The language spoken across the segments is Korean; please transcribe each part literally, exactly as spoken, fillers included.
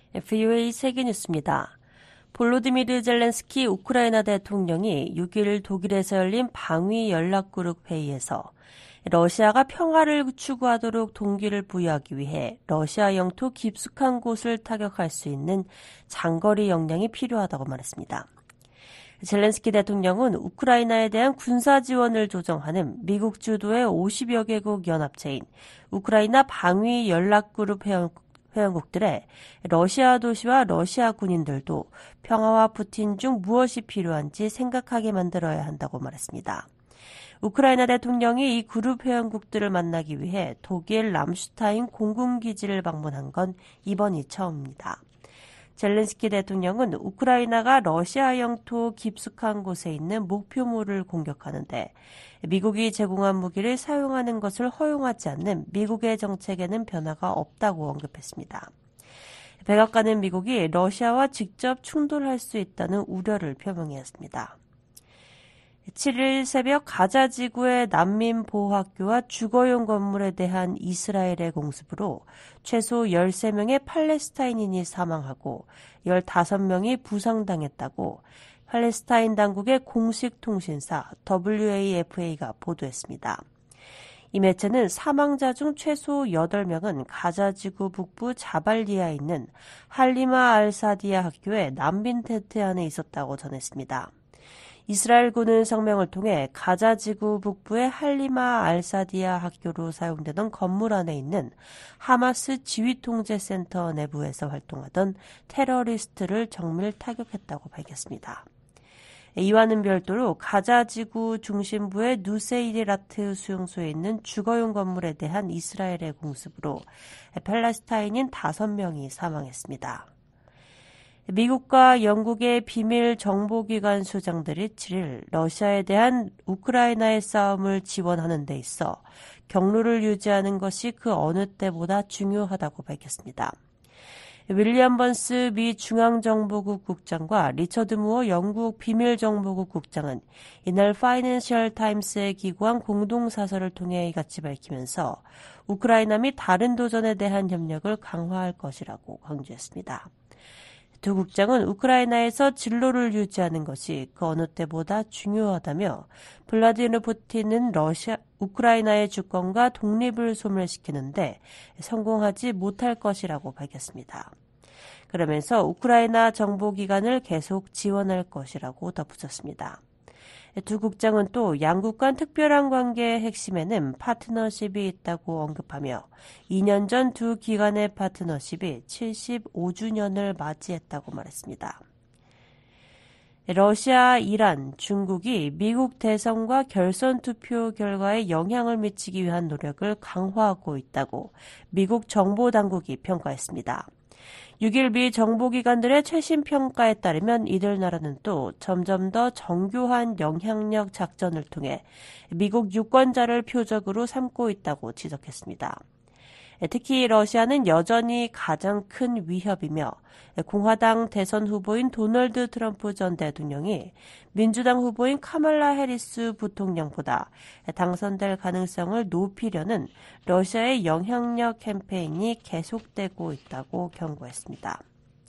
브이오에이 세계뉴스입니다. 볼로디미르 젤렌스키 우크라이나 대통령이 육 일 독일에서 열린 방위 연락그룹 회의에서 러시아가 평화를 추구하도록 동기를 부여하기 위해 러시아 영토 깊숙한 곳을 타격할 수 있는 장거리 역량이 필요하다고 말했습니다. 젤렌스키 대통령은 우크라이나에 대한 군사 지원을 조정하는 미국 주도의 오십여 개국 연합체인 우크라이나 방위 연락그룹 회원 회원국들의 러시아 도시와 러시아 군인들도 평화와 푸틴 중 무엇이 필요한지 생각하게 만들어야 한다고 말했습니다. 우크라이나 대통령이 이 그룹 회원국들을 만나기 위해 독일 람슈타인 공군기지를 방문한 건 이번이 처음입니다. 젤렌스키 대통령은 우크라이나가 러시아 영토 깊숙한 곳에 있는 목표물을 공격하는데 미국이 제공한 무기를 사용하는 것을 허용하지 않는 미국의 정책에는 변화가 없다고 언급했습니다. 백악관은 미국이 러시아와 직접 충돌할 수 있다는 우려를 표명했습니다. 칠 일 새벽 가자 지구의 난민 보호학교와 주거용 건물에 대한 이스라엘의 공습으로 최소 열세 명의 팔레스타인인이 사망하고 열다섯 명이 부상당했다고 팔레스타인 당국의 공식 통신사 더블유에이에프에이가 보도했습니다. 이 매체는 사망자 중 최소 여덟 명은 가자 지구 북부 자발리아에 있는 할리마 알사디아 학교의 난민 텐트 안에 있었다고 전했습니다. 이스라엘군은 성명을 통해 가자 지구 북부의 할리마 알사디아 학교로 사용되던 건물 안에 있는 하마스 지휘통제센터 내부에서 활동하던 테러리스트를 정밀 타격했다고 밝혔습니다. 이와는 별도로 가자 지구 중심부의 누세이리라트 수용소에 있는 주거용 건물에 대한 이스라엘의 공습으로 팔레스타인인 다섯 명이 사망했습니다. 미국과 영국의 비밀 정보기관 수장들이 칠 일 러시아에 대한 우크라이나의 싸움을 지원하는 데 있어 경로를 유지하는 것이 그 어느 때보다 중요하다고 밝혔습니다. 윌리엄 번스 미 중앙정보국 국장과 리처드 무어 영국 비밀정보국 국장은 이날 파이낸셜 타임스에 기고한 공동사설을 통해 이같이 밝히면서 우크라이나 및 다른 도전에 대한 협력을 강화할 것이라고 강조했습니다. 두 국장은 우크라이나에서 진로를 유지하는 것이 그 어느 때보다 중요하다며 블라디미르 푸틴은 러시아, 우크라이나의 주권과 독립을 소멸시키는데 성공하지 못할 것이라고 밝혔습니다. 그러면서 우크라이나 정보기관을 계속 지원할 것이라고 덧붙였습니다. 두 국장은 또 양국 간 특별한 관계의 핵심에는 파트너십이 있다고 언급하며 이 년 전 두 기관의 파트너십이 칠십오 주년을 맞이했다고 말했습니다. 러시아, 이란, 중국이 미국 대선과 결선 투표 결과에 영향을 미치기 위한 노력을 강화하고 있다고 미국 정보당국이 평가했습니다. 육 일 미 정보기관들의 최신 평가에 따르면 이들 나라는 또 점점 더 정교한 영향력 작전을 통해 미국 유권자를 표적으로 삼고 있다고 지적했습니다. 특히 러시아는 여전히 가장 큰 위협이며 공화당 대선 후보인 도널드 트럼프 전 대통령이 민주당 후보인 카말라 해리스 부통령보다 당선될 가능성을 높이려는 러시아의 영향력 캠페인이 계속되고 있다고 경고했습니다.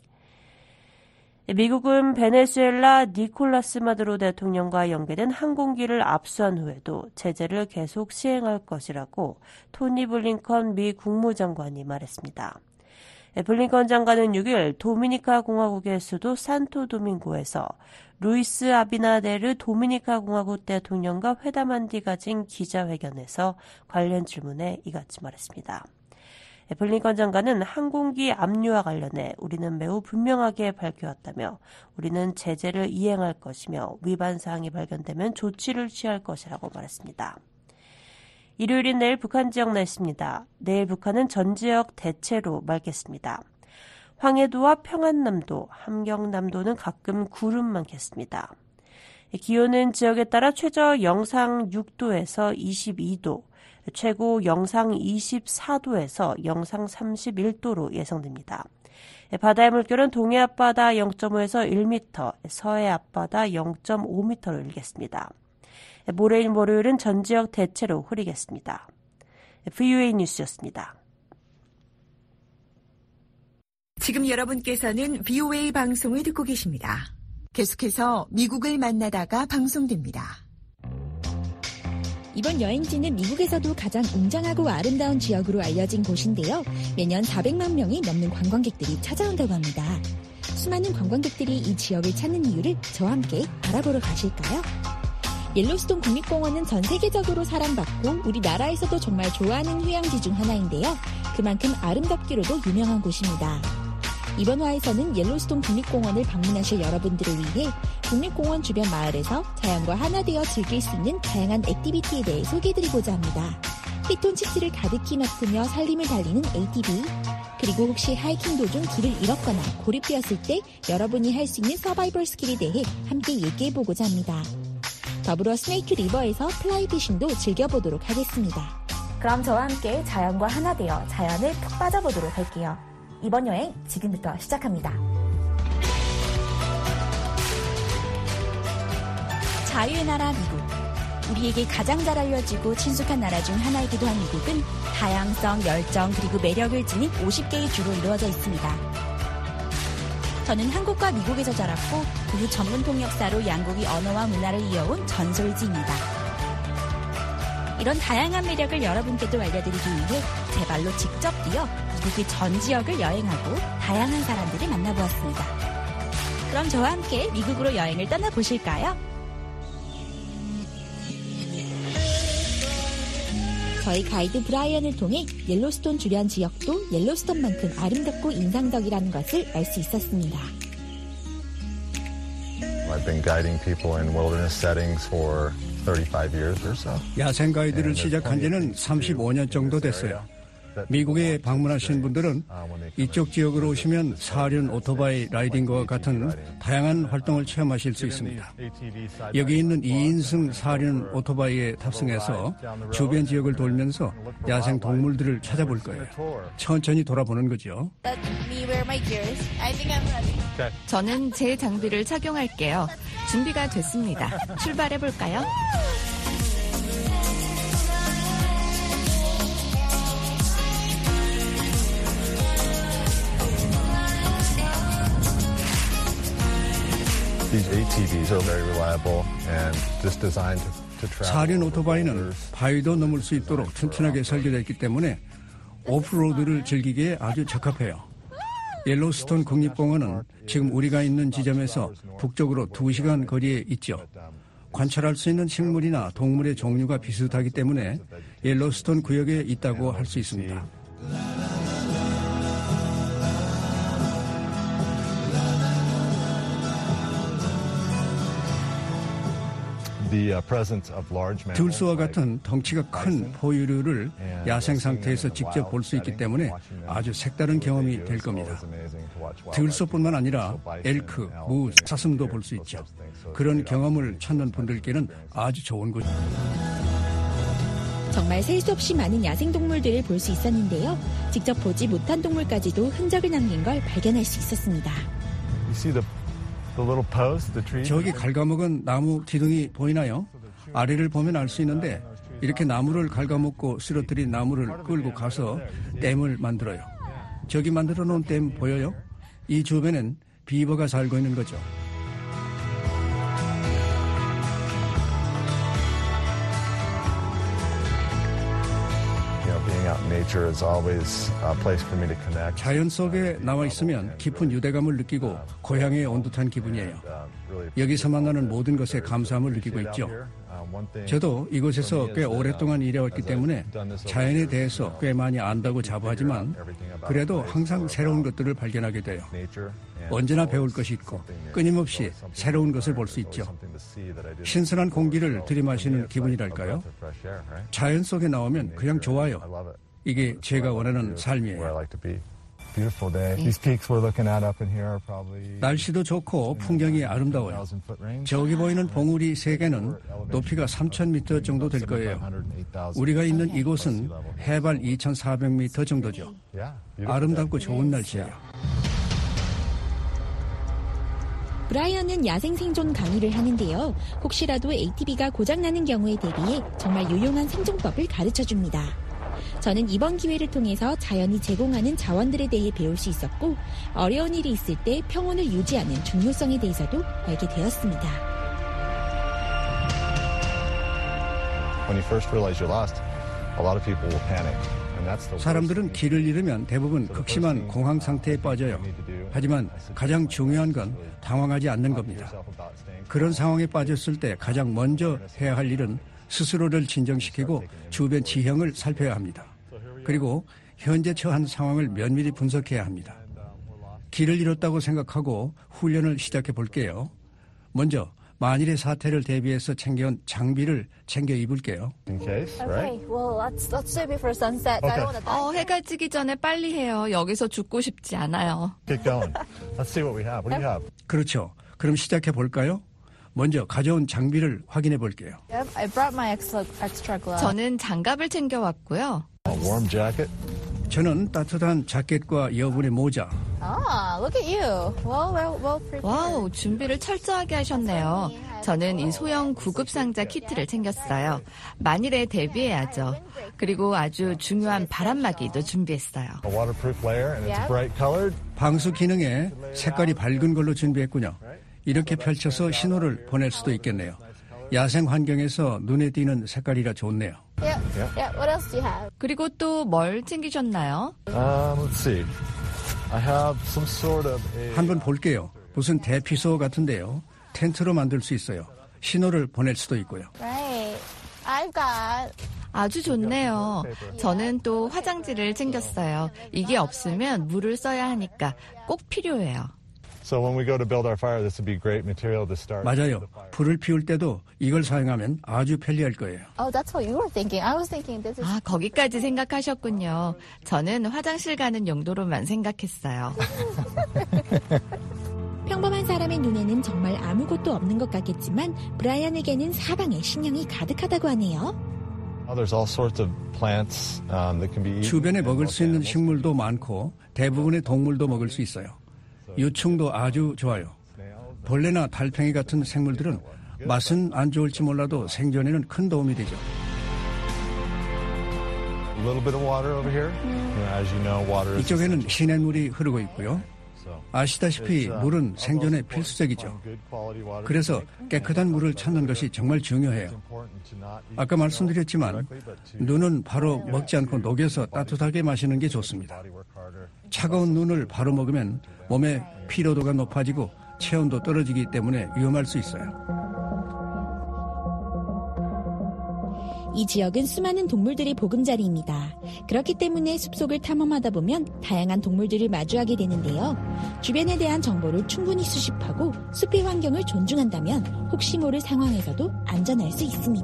미국은 베네수엘라 니콜라스 마두로 대통령과 연계된 항공기를 압수한 후에도 제재를 계속 시행할 것이라고 토니 블링컨 미 국무장관이 말했습니다. 블링컨 장관은 육 일 도미니카 공화국의 수도 산토도밍고에서 루이스 아비나데르 도미니카 공화국 대통령과 회담한 뒤 가진 기자회견에서 관련 질문에 이같이 말했습니다. 블링컨 장관은 항공기 압류와 관련해 우리는 매우 분명하게 밝혀왔다며 우리는 제재를 이행할 것이며 위반 사항이 발견되면 조치를 취할 것이라고 말했습니다. 일요일인 내일 북한 지역 날씨입니다. 내일 북한은 전 지역 대체로 맑겠습니다. 황해도와 평안남도, 함경남도는 가끔 구름 많겠습니다. 기온은 지역에 따라 최저 영상 육 도에서 이십이 도, 최고 영상 이십사 도에서 영상 삼십일 도로 예상됩니다. 바다의 물결은 동해 앞바다 영 점 오에서 일 미터, 서해 앞바다 영 점 오 미터로 일겠습니다. 모레일 월요일은 전 지역 대체로 흐리겠습니다. 브이오에이 뉴스였습니다. 지금 여러분께서는 브이오에이 방송을 듣고 계십니다. 계속해서 미국을 만나다가 방송됩니다. 이번 여행지는 미국에서도 가장 웅장하고 아름다운 지역으로 알려진 곳인데요. 매년 사백만 명이 넘는 관광객들이 찾아온다고 합니다. 수많은 관광객들이 이 지역을 찾는 이유를 저와 함께 알아보러 가실까요? 옐로스톤 국립공원은 전 세계적으로 사랑받고 우리나라에서도 정말 좋아하는 휴양지 중 하나인데요. 그만큼 아름답기로도 유명한 곳입니다. 이번 화에서는 옐로스톤 국립공원을 방문하실 여러분들을 위해 국립공원 주변 마을에서 자연과 하나 되어 즐길 수 있는 다양한 액티비티에 대해 소개해드리고자 합니다. 피톤치스를 가득히 맡으며 산림을 달리는 에이티비, 그리고 혹시 하이킹 도중 길을 잃었거나 고립되었을 때 여러분이 할 수 있는 서바이벌 스킬에 대해 함께 얘기해보고자 합니다. 더불어 스네이크 리버에서 플라이 피싱도 즐겨보도록 하겠습니다. 그럼 저와 함께 자연과 하나 되어 자연을 푹 빠져보도록 할게요. 이번 여행 지금부터 시작합니다. 자유의 나라 미국. 우리에게 가장 잘 알려지고 친숙한 나라 중 하나이기도 한 미국은 다양성, 열정, 그리고 매력을 지닌 오십 개의 주로 이루어져 있습니다. 저는 한국과 미국에서 자랐고 그 후 전문 통역사로 양국의 언어와 문화를 이어온 전솔지입니다. 이런 다양한 매력을 여러분께도 알려드리기 위해 제 발로 직접 뛰어 미국의 전 지역을 여행하고 다양한 사람들을 만나보았습니다. 그럼 저와 함께 미국으로 여행을 떠나보실까요? 저희 가이드 브라이언을 통해 옐로스톤 주변 지역도 옐로스톤만큼 아름답고 인상적이라는 것을 알 수 있었습니다. I've been guiding people in wilderness settings for thirty-five years or so. 야생 가이드를 시작한 지는 삼십오 년 정도 됐어요. 미국에 방문하신 분들은 이쪽 지역으로 오시면 사륜 오토바이 라이딩과 같은 다양한 활동을 체험하실 수 있습니다. 여기 있는 이 인승 사륜 오토바이에 탑승해서 주변 지역을 돌면서 야생 동물들을 찾아볼 거예요. 천천히 돌아보는 거죠. 저는 제 장비를 착용할게요. 준비가 됐습니다. 출발해볼까요? These 에이티비s are very reliable and just designed to travel. 사륜 오토바이는 바위도 넘을 수 있도록 튼튼하게 설계되어 있기 때문에 오프로드를 즐기기에 아주 적합해요. 옐로스톤 국립공원은 지금 우리가 있는 지점에서 북쪽으로 두 시간 거리에 있죠. 관찰할 수 있는 식물이나 동물의 종류가 비슷하기 때문에 옐로스톤 구역에 있다고 할 수 있습니다. 들소와 같은 덩치가 큰 포유류를 야생 상태에서 직접 볼 수 있기 때문에 아주 색다른 경험이 될 겁니다. 들소뿐만 아니라 엘크, 무, 사슴도 볼 수 있죠. 그런 경험을 찾는 분들께는 아주 좋은 곳입니다. 정말 셀 수 없이 많은 야생동물들을 볼 수 있었는데요. 직접 보지 못한 동물까지도 흔적을 남긴 걸 발견할 수 있었습니다. 저기 갉아먹은 나무 기둥이 보이나요? 아래를 보면 알 수 있는데 이렇게 나무를 갉아먹고 쓰러뜨린 나무를 끌고 가서 댐을 만들어요. 저기 만들어 놓은 댐 보여요? 이 주변엔 비버가 살고 있는 거죠. 자연 속에 나와 있으면 깊은 유대감을 느끼고 고향에 온 듯한 기분이에요. 여기서 만나는 모든 것에 감사함을 느끼고 있죠. 저도 이곳에서 꽤 오랫동안 일해왔기 때문에 자연에 대해서 꽤 많이 안다고 자부하지만 그래도 항상 새로운 것들을 발견하게 돼요. 언제나 배울 것이 있고 끊임없이 새로운 것을 볼 수 있죠. 신선한 공기를 들이마시는 기분이랄까요? 자연 속에 나오면 그냥 좋아요. 이게 제가 원하는 삶이에요. 날씨도 좋고 풍경이 아름다워요. 저기 보이는 봉우리 세 개는 높이가 삼천 미터 정도 될 거예요. 우리가 있는 이곳은 해발 이천사백 미터 정도죠. 아름답고 좋은 날씨예요. 브라이언은 야생 생존 강의를 하는데요. 혹시라도 에이티비가 고장나는 경우에 대비해 정말 유용한 생존법을 가르쳐줍니다. 저는 이번 기회를 통해서 자연이 제공하는 자원들에 대해 배울 수 있었고 어려운 일이 있을 때 평온을 유지하는 중요성에 대해서도 알게 되었습니다. When you first realize you're lost, a lot of people will panic. 사람들은 길을 잃으면 대부분 극심한 공황 상태에 빠져요. 하지만 가장 중요한 건 당황하지 않는 겁니다. 그런 상황에 빠졌을 때 가장 먼저 해야 할 일은 스스로를 진정시키고 주변 지형을 살펴야 합니다. 그리고 현재 처한 상황을 면밀히 분석해야 합니다. 길을 잃었다고 생각하고 훈련을 시작해 볼게요. 먼저 만일의 사태를 대비해서 챙겨온 장비를 챙겨 입을게요. 어, 해가 지기 전에 빨리 해요. 여기서 죽고 싶지 않아요. 그렇죠. 그럼 시작해 볼까요? 먼저 가져온 장비를 확인해 볼게요. 저는 장갑을 챙겨왔고요. 저는 따뜻한 자켓과 여분의 모자. 와우, 준비를 철저하게 하셨네요. 저는 이 소형 구급상자 키트를 챙겼어요. 만일에 대비해야죠. 그리고 아주 중요한 바람막이도 준비했어요. 방수 기능에 색깔이 밝은 걸로 준비했군요. 이렇게 펼쳐서 신호를 보낼 수도 있겠네요. 야생 환경에서 눈에 띄는 색깔이라 좋네요. 그리고 또 뭘 챙기셨나요? 한번 볼게요. 무슨 대피소 같은데요. 텐트로 만들 수 있어요. 신호를 보낼 수도 있고요. 아주 좋네요. 저는 또 화장지를 챙겼어요. 이게 없으면 물을 써야 하니까 꼭 필요해요. 맞아요. 불을 피울 때도 이걸 사용하면 아주 편리할 거예요. 아, 거기까지 생각하셨군요. 저는 화장실 가는 용도로만 생각했어요. 평범한 사람의 눈에는 정말 아무것도 없는 것 같겠지만 브라이언에게는 사방에 신경이 가득하다고 하네요. 주변에 먹을 수 있는 식물도 많고 대부분의 동물도 먹을 수 있어요. 유충도 아주 좋아요. 벌레나 달팽이 같은 생물들은 맛은 안 좋을지 몰라도 생존에는 큰 도움이 되죠. 이쪽에는 시냇물이 흐르고 있고요. 아시다시피 물은 생존에 필수적이죠. 그래서 깨끗한 물을 찾는 것이 정말 중요해요. 아까 말씀드렸지만 눈은 바로 먹지 않고 녹여서 따뜻하게 마시는 게 좋습니다. 차가운 눈을 바로 먹으면 몸의 피로도가 높아지고 체온도 떨어지기 때문에 위험할 수 있어요. 이 지역은 수많은 동물들의 보금자리입니다. 그렇기 때문에 숲속을 탐험하다 보면 다양한 동물들을 마주하게 되는데요. 주변에 대한 정보를 충분히 수집하고 숲의 환경을 존중한다면 혹시 모를 상황에서도 안전할 수 있습니다.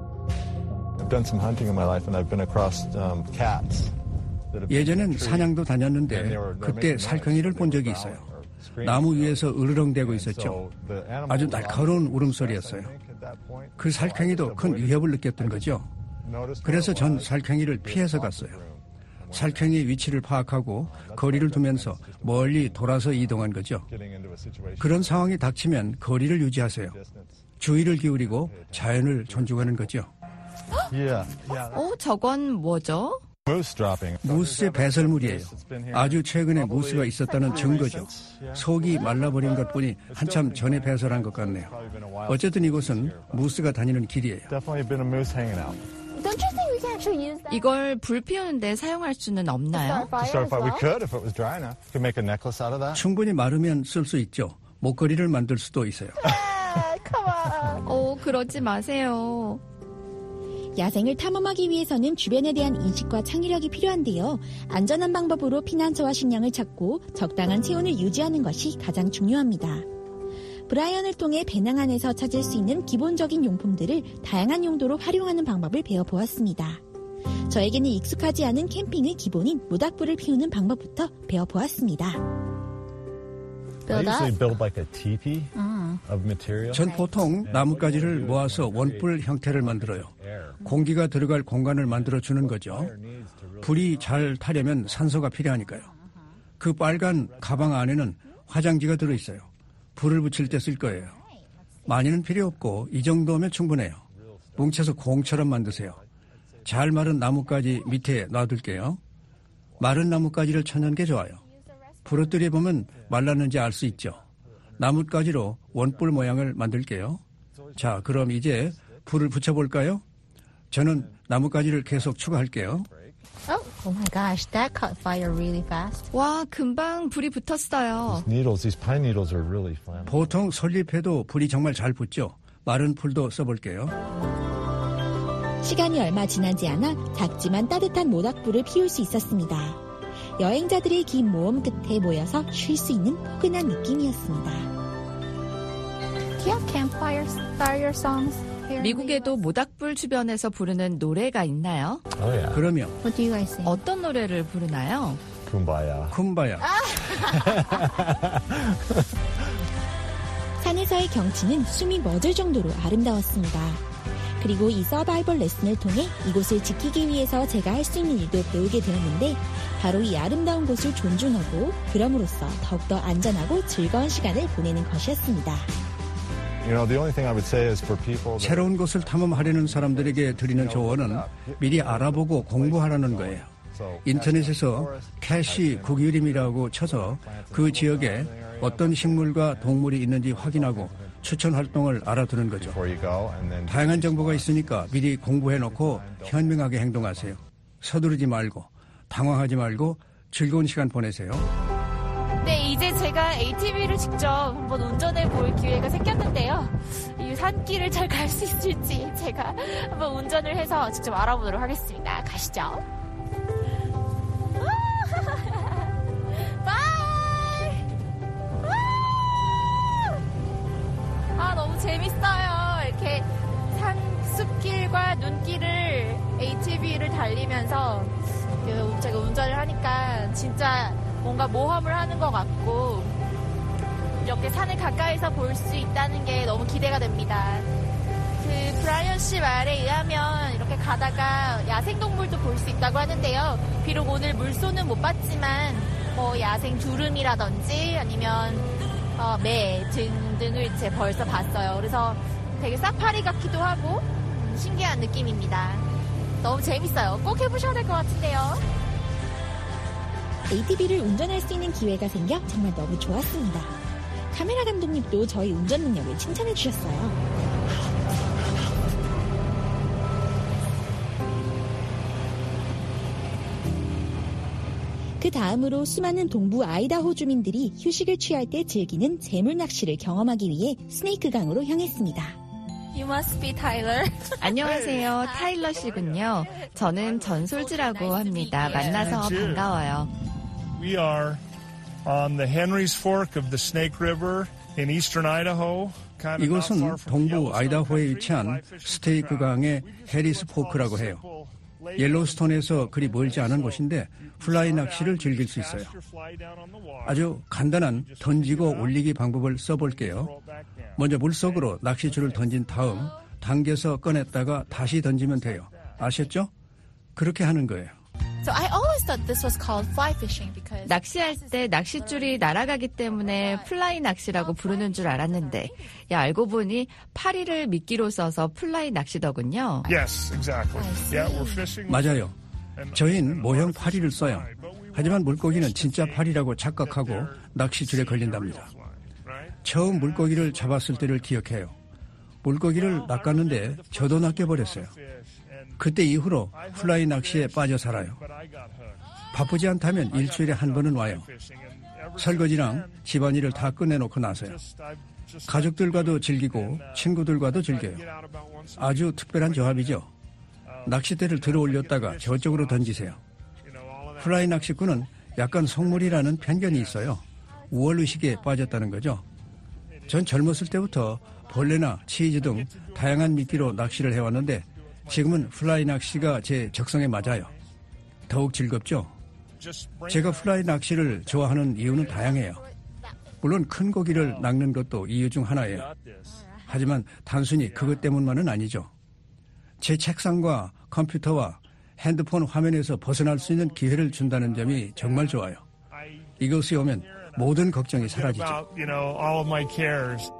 예전엔 사냥도 다녔는데 그때 살쾡이를 본 적이 있어요. 나무 위에서 으르렁대고 있었죠. 아주 날카로운 울음소리였어요. 그 살쾡이도 큰 위협을 느꼈던 거죠. 그래서 전 살쾡이를 피해서 갔어요. 살쾡이의 위치를 파악하고 거리를 두면서 멀리 돌아서 이동한 거죠. 그런 상황이 닥치면 거리를 유지하세요. 주의를 기울이고 자연을 존중하는 거죠. 어, 저건 뭐죠? 무스의 배설물이에요. 아주 최근에 무스가 있었다는 증거죠. 속이 말라버린 것뿐이 한참 전에 배설한 것 같네요. 어쨌든 이곳은 무스가 다니는 길이에요. 이걸 불 피우는데 사용할 수는 없나요? 충분히 마르면 쓸 수 있죠. 목걸이를 만들 수도 있어요. 어, 그러지 마세요. 야생을 탐험하기 위해서는 주변에 대한 인식과 창의력이 필요한데요. 안전한 방법으로 피난처와 식량을 찾고 적당한 체온을 유지하는 것이 가장 중요합니다. 브라이언을 통해 배낭 안에서 찾을 수 있는 기본적인 용품들을 다양한 용도로 활용하는 방법을 배워보았습니다. 저에게는 익숙하지 않은 캠핑의 기본인 모닥불을 피우는 방법부터 배워보았습니다. 전 보통 나뭇가지를 모아서 원뿔 형태를 만들어요. 공기가 들어갈 공간을 만들어주는 거죠. 불이 잘 타려면 산소가 필요하니까요. 그 빨간 가방 안에는 화장지가 들어있어요. 불을 붙일 때 쓸 거예요. 많이는 필요 없고 이 정도면 충분해요. 뭉쳐서 공처럼 만드세요. 잘 마른 나뭇가지 밑에 놔둘게요. 마른 나뭇가지를 쳐는 게 좋아요. 부러뜨려 보면 말랐는지 알 수 있죠. 나뭇가지로 원뿔 모양을 만들게요. 자, 그럼 이제 불을 붙여볼까요? 저는 나뭇가지를 계속 추가할게요. Oh, oh my gosh, that caught fire really fast. 와, 금방 불이 붙었어요. Needles, these pine needles are really flammable. 보통 설립해도 불이 정말 잘 붙죠. 마른 풀도 써볼게요. 시간이 얼마 지나지 않아 작지만 따뜻한 모닥불을 피울 수 있었습니다. 여행자들의 긴 모험 끝에 모여서 쉴 수 있는 포근한 느낌이었습니다. Do you have campfire fire songs? here? 미국에도 모닥불 주변에서 부르는 노래가 있나요? Oh yeah. 그러면 What do you guys sing? 어떤 노래를 부르나요? Kumbaya. 쿰바야. 산에서의 경치는 숨이 멎을 정도로 아름다웠습니다. 그리고 이 서바이벌 레슨을 통해 이곳을 지키기 위해서 제가 할 수 있는 일도 배우게 되었는데 바로 이 아름다운 곳을 존중하고 그럼으로써 더욱더 안전하고 즐거운 시간을 보내는 것이었습니다. You know, the only thing I would say is for people that 새로운 곳을 탐험하려는 사람들에게 드리는 조언은 미리 알아보고 공부하라는 거예요. 인터넷에서 캐시 국유림이라고 쳐서 그 지역에 어떤 식물과 동물이 있는지 확인하고 추천 활동을 알아두는 거죠. before you go and then 다양한 정보가 있으니까 미리 공부해놓고 현명하게 행동하세요. 서두르지 말고 당황하지 말고 즐거운 시간 보내세요. 네, 이제 제가 에이티브이를 직접 한번 운전해 볼 기회가 생겼는데요. 이 산길을 잘 갈 수 있을지 제가 한번 운전을 해서 직접 알아보도록 하겠습니다. 가시죠. 바이! 아, 너무 재밌어요. 이렇게 산, 숲길과 눈길을 에이티브이를 달리면서 제가 운전을 하니까 진짜 뭔가 모험을 하는 것 같고 이렇게 산을 가까이서 볼 수 있다는 게 너무 기대가 됩니다. 그 브라이언 씨 말에 의하면 이렇게 가다가 야생동물도 볼 수 있다고 하는데요. 비록 오늘 물소는 못 봤지만 뭐 야생 두루미라든지 아니면 어, 매 등등을 이제 벌써 봤어요. 그래서 되게 사파리 같기도 하고 음, 신기한 느낌입니다. 너무 재밌어요. 꼭 해보셔야 될 것 같은데요. 에이티브이를 운전할 수 있는 기회가 생겨 정말 너무 좋았습니다. 카메라 감독님도 저희 운전 능력을 칭찬해 주셨어요. 그 다음으로 수많은 동부 아이다호 주민들이 휴식을 취할 때 즐기는 재물 낚시를 경험하기 위해 스네이크 강으로 향했습니다. You must be Tyler. 안녕하세요. 타일러 씨군요. 저는 전솔지라고 합니다. 만나서 반가워요. We are on the Henry's Fork of the Snake River in eastern Idaho. 이곳은 동부 아이다호에 위치한 스테이크 강의 해리스 포크라고 해요. 옐로스톤에서 그리 멀지 않은 곳인데 플라이 낚시를 즐길 수 있어요. 아주 간단한 던지고 올리기 방법을 써볼게요. 먼저 물속으로 낚시줄을 던진 다음 당겨서 꺼냈다가 다시 던지면 돼요. 아셨죠? 그렇게 하는 거예요. So I always thought this was called fly fishing because 낚시할 때 낚싯줄이 날아가기 때문에 플라이 낚시라고 부르는 줄 알았는데 야, 알고 보니 파리를 미끼로 써서 플라이 낚시더군요. Yes, exactly. Yeah, we're fishing. 맞아요. 저희는 모형 파리를 써요. 하지만 물고기는 진짜 파리라고 착각하고 낚시줄에 걸린답니다. 처음 물고기를 잡았을 때를 기억해요. 물고기를 낚았는데 저도 낚여버렸어요. 그때 이후로 플라이 낚시에 빠져 살아요. 바쁘지 않다면 일주일에 한 번은 와요. 설거지랑 집안일을 다 끝내놓고 나서요. 가족들과도 즐기고 친구들과도 즐겨요. 아주 특별한 조합이죠. 낚싯대를 들어 올렸다가 저쪽으로 던지세요. 플라이 낚시꾼은 약간 속물이라는 편견이 있어요. 우월의식에 빠졌다는 거죠. 전 젊었을 때부터 벌레나 치즈 등 다양한 미끼로 낚시를 해왔는데 지금은 플라이 낚시가 제 적성에 맞아요. 더욱 즐겁죠? 제가 플라이 낚시를 좋아하는 이유는 다양해요. 물론 큰 고기를 낚는 것도 이유 중 하나예요. 하지만 단순히 그것 때문만은 아니죠. 제 책상과 컴퓨터와 핸드폰 화면에서 벗어날 수 있는 기회를 준다는 점이 정말 좋아요. 이곳에 오면 모든 걱정이 사라지죠.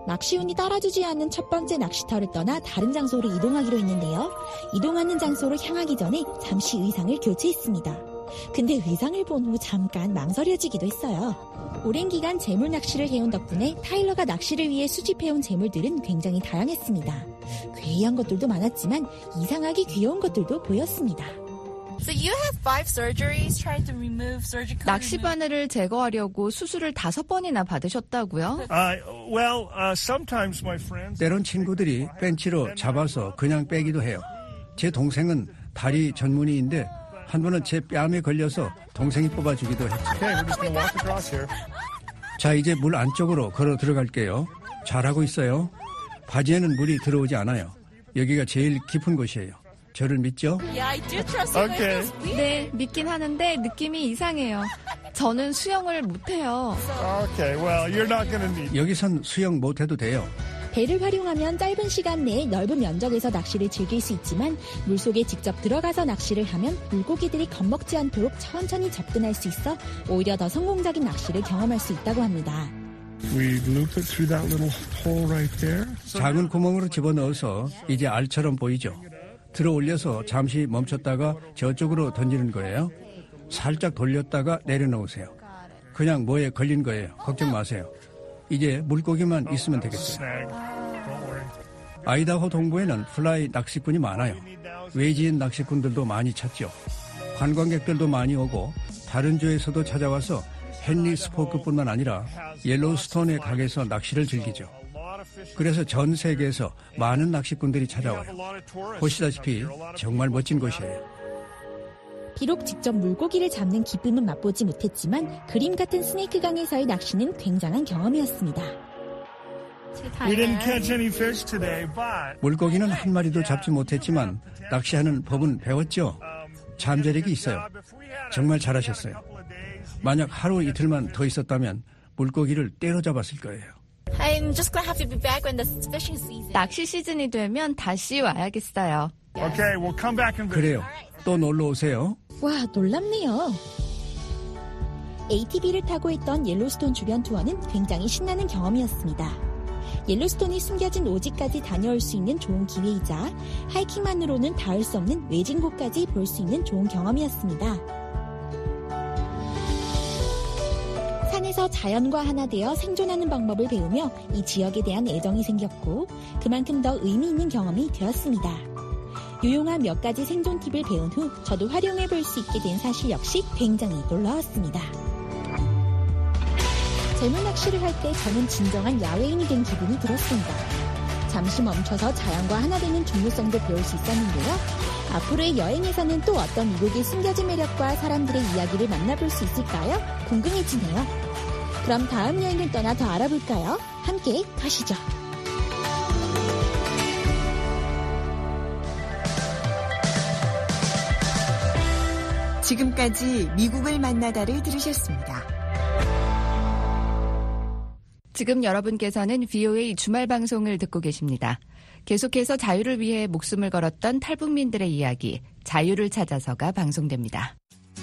낚시운이 따라주지 않는 첫 번째 낚시터를 떠나 다른 장소로 이동하기로 했는데요. 이동하는 장소로 향하기 전에 잠시 의상을 교체했습니다. 근데 의상을 본 후 잠깐 망설여지기도 했어요. 오랜 기간 재물 낚시를 해온 덕분에 타일러가 낚시를 위해 수집해온 재물들은 굉장히 다양했습니다. 괴이한 것들도 많았지만 이상하게 귀여운 것들도 보였습니다. So you have five surgeries trying to remove surgical. 낚시 바늘을 제거하려고 수술을 다섯 번이나 받으셨다고요? Uh, well, uh, sometimes my friends. 때론 친구들이 벤치로 잡아서 그냥 빼기도 해요. 제 동생은 다리 전문의인데 한 번은 제 뺨에 걸려서 동생이 뽑아주기도 했죠. Okay, we're just gonna walk across here. 자, 이제 물 안쪽으로 걸어 들어갈게요. 잘하고 있어요. 바지에는 물이 들어오지 않아요. 여기가 제일 깊은 곳이에요. 저를 믿죠? Yeah, I do trust you. Okay. 네, 믿긴 하는데 느낌이 이상해요. 저는 수영을 못해요. Okay, well, you're not gonna need. 여기선 수영 못해도 돼요. 배를 활용하면 짧은 시간 내에 넓은 면적에서 낚시를 즐길 수 있지만 물속에 직접 들어가서 낚시를 하면 물고기들이 겁먹지 않도록 천천히 접근할 수 있어 오히려 더 성공적인 낚시를 경험할 수 있다고 합니다. We loop it through that little hole right there. 작은 구멍으로 집어넣어서 이제 알처럼 보이죠? 들어 올려서 잠시 멈췄다가 저쪽으로 던지는 거예요. 살짝 돌렸다가 내려놓으세요. 그냥 뭐에 걸린 거예요. 걱정 마세요. 이제 물고기만 있으면 되겠어요. 아이다호 동부에는 플라이 낚시꾼이 많아요. 외지인 낚시꾼들도 많이 찾죠. 관광객들도 많이 오고 다른 주에서도 찾아와서 헨리 스포크뿐만 아니라 옐로우스톤의 가게에서 낚시를 즐기죠. 그래서 전 세계에서 많은 낚시꾼들이 찾아와요. 보시다시피 정말 멋진 곳이에요. 비록 직접 물고기를 잡는 기쁨은 맛보지 못했지만 그림 같은 스네이크 강에서의 낚시는 굉장한 경험이었습니다. We didn't catch any fish today, but 물고기는 한 마리도 잡지 못했지만 낚시하는 법은 배웠죠. 잠재력이 있어요. 정말 잘하셨어요. 만약 하루 이틀만 더 있었다면 물고기를 때려잡았을 거예요. I'm just gonna have to be back when the fishing season. 낚시 시즌이 되면 다시 와야겠어요. okay, we'll come back and. 그래요. 또 놀러 오세요. 와, 놀랍네요. 에이티비를 타고 했던 옐로스톤 주변 투어는 굉장히 신나는 경험이었습니다. 옐로스톤이 숨겨진 오지까지 다녀올 수 있는 좋은 기회이자 하이킹만으로는 닿을 수 없는 외진 곳까지 볼 수 있는 좋은 경험이었습니다. 산에서 자연과 하나 되어 생존하는 방법을 배우며 이 지역에 대한 애정이 생겼고 그만큼 더 의미 있는 경험이 되었습니다. 유용한 몇 가지 생존 팁을 배운 후 저도 활용해 볼 수 있게 된 사실 역시 굉장히 놀라웠습니다. 재물 낚시를 할 때 저는 진정한 야외인이 된 기분이 들었습니다. 잠시 멈춰서 자연과 하나 되는 중요성도 배울 수 있었는데요. 앞으로의 여행에서는 또 어떤 미국의 숨겨진 매력과 사람들의 이야기를 만나볼 수 있을까요? 궁금해지네요. 그럼 다음 여행을 떠나 더 알아볼까요? 함께 가시죠. 지금까지 미국을 만나다를 들으셨습니다. 지금 여러분께서는 브이오에이 주말 방송을 듣고 계십니다. 계속해서 자유를 위해 목숨을 걸었던 탈북민들의 이야기, 자유를 찾아서가 방송됩니다.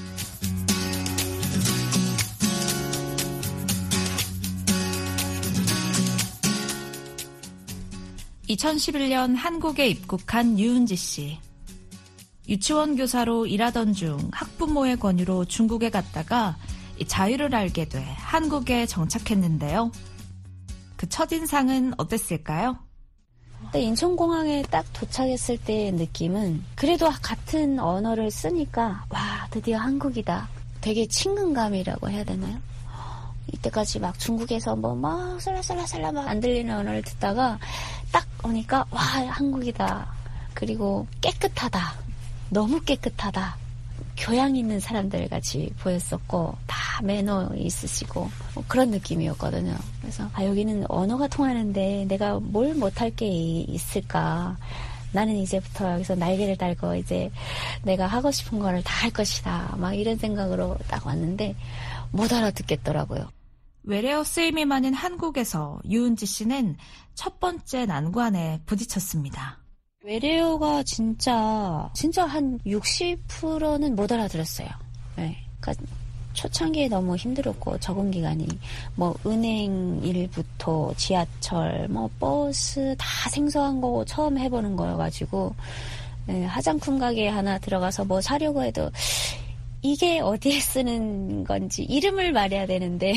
이천십일 년 한국에 입국한 유은지 씨. 유치원 교사로 일하던 중 학부모의 권유로 중국에 갔다가 자유를 알게 돼 한국에 정착했는데요. 그 첫인상은 어땠을까요? 인천공항에 딱 도착했을 때의 느낌은 그래도 같은 언어를 쓰니까 와 드디어 한국이다. 되게 친근감이라고 해야 되나요? 이때까지 막 중국에서 뭐 막 살라살라살라 막 안 들리는 언어를 듣다가 딱 오니까 와 한국이다. 그리고 깨끗하다. 너무 깨끗하다. 교양 있는 사람들 같이 보였었고 다 매너 있으시고 뭐 그런 느낌이었거든요. 그래서 아 여기는 언어가 통하는데 내가 뭘 못할 게 있을까. 나는 이제부터 여기서 날개를 달고 이제 내가 하고 싶은 거를 다 할 것이다. 막 이런 생각으로 딱 왔는데 못 알아듣겠더라고요. 외래어 쓰임이 많은 한국에서 유은지 씨는 첫 번째 난관에 부딪혔습니다. 외래어가 진짜 진짜 한 육십 퍼센트는 못 알아들었어요. 네. 그러니까 초창기에 너무 힘들었고 적응 기간이 뭐 은행 일부터 지하철 뭐 버스 다 생소한 거고 처음 해보는 거여가지고 예, 화장품 가게 하나 들어가서 뭐 사려고 해도 이게 어디에 쓰는 건지 이름을 말해야 되는데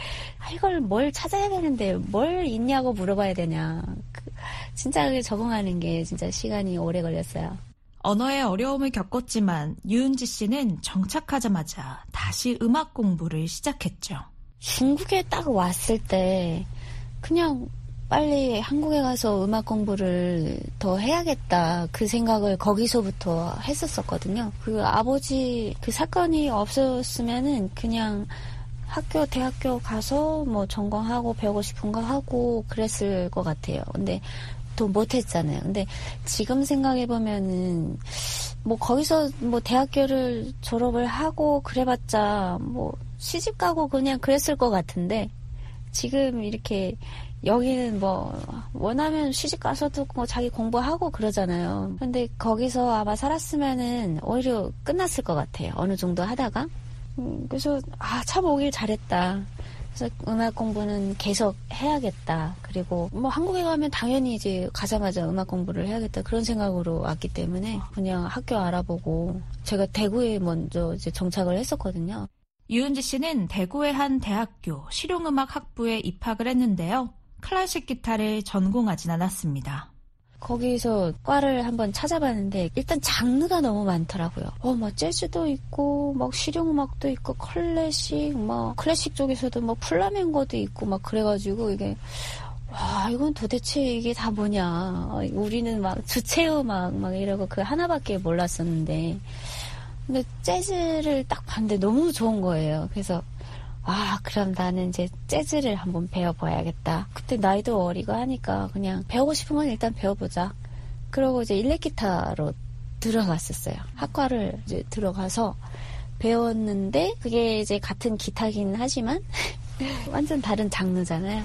이걸 뭘 찾아야 되는데 뭘 있냐고 물어봐야 되냐. 그, 진짜 그게 적응하는 게 진짜 시간이 오래 걸렸어요. 언어의 어려움을 겪었지만 유은지 씨는 정착하자마자 다시 음악 공부를 시작했죠. 중국에 딱 왔을 때 그냥 빨리 한국에 가서 음악 공부를 더 해야겠다 그 생각을 거기서부터 했었었거든요. 그 아버지 그 사건이 없었으면은 그냥 학교 대학교 가서 뭐 전공하고 배우고 싶은 거 하고 그랬을 것 같아요. 근데 또 못했잖아요. 근데 지금 생각해보면은 뭐 거기서 뭐 대학교를 졸업을 하고 그래봤자 뭐 시집 가고 그냥 그랬을 것 같은데 지금 이렇게 여기는 뭐 원하면 시집 가서도 뭐 자기 공부하고 그러잖아요. 근데 거기서 아마 살았으면은 오히려 끝났을 것 같아요. 어느 정도 하다가. 음, 그래서 아, 참 오길 잘했다. 그래서 음악 공부는 계속 해야겠다. 그리고 뭐 한국에 가면 당연히 이제 가자마자 음악 공부를 해야겠다. 그런 생각으로 왔기 때문에 그냥 학교 알아보고 제가 대구에 먼저 이제 정착을 했었거든요. 유은지 씨는 대구의 한 대학교 실용음악 학부에 입학을 했는데요. 클래식 기타를 전공하진 않았습니다. 거기서 과를 한번 찾아봤는데 일단 장르가 너무 많더라고요. 어, 막 재즈도 있고 막 실용음악도 있고 클래식 막 클래식 쪽에서도 뭐 플라멩고도 있고 막 그래가지고 이게 와 이건 도대체 이게 다 뭐냐. 우리는 막 주체음악 막 이러고 그 하나밖에 몰랐었는데 근데 재즈를 딱 봤는데 너무 좋은 거예요. 그래서 아, 그럼 나는 이제 재즈를 한번 배워봐야겠다. 그때 나이도 어리고 하니까 그냥 배우고 싶으면 일단 배워보자. 그러고 이제 일렉기타로 들어갔었어요. 학과를 이제 들어가서 배웠는데 그게 이제 같은 기타긴 하지만 완전 다른 장르잖아요.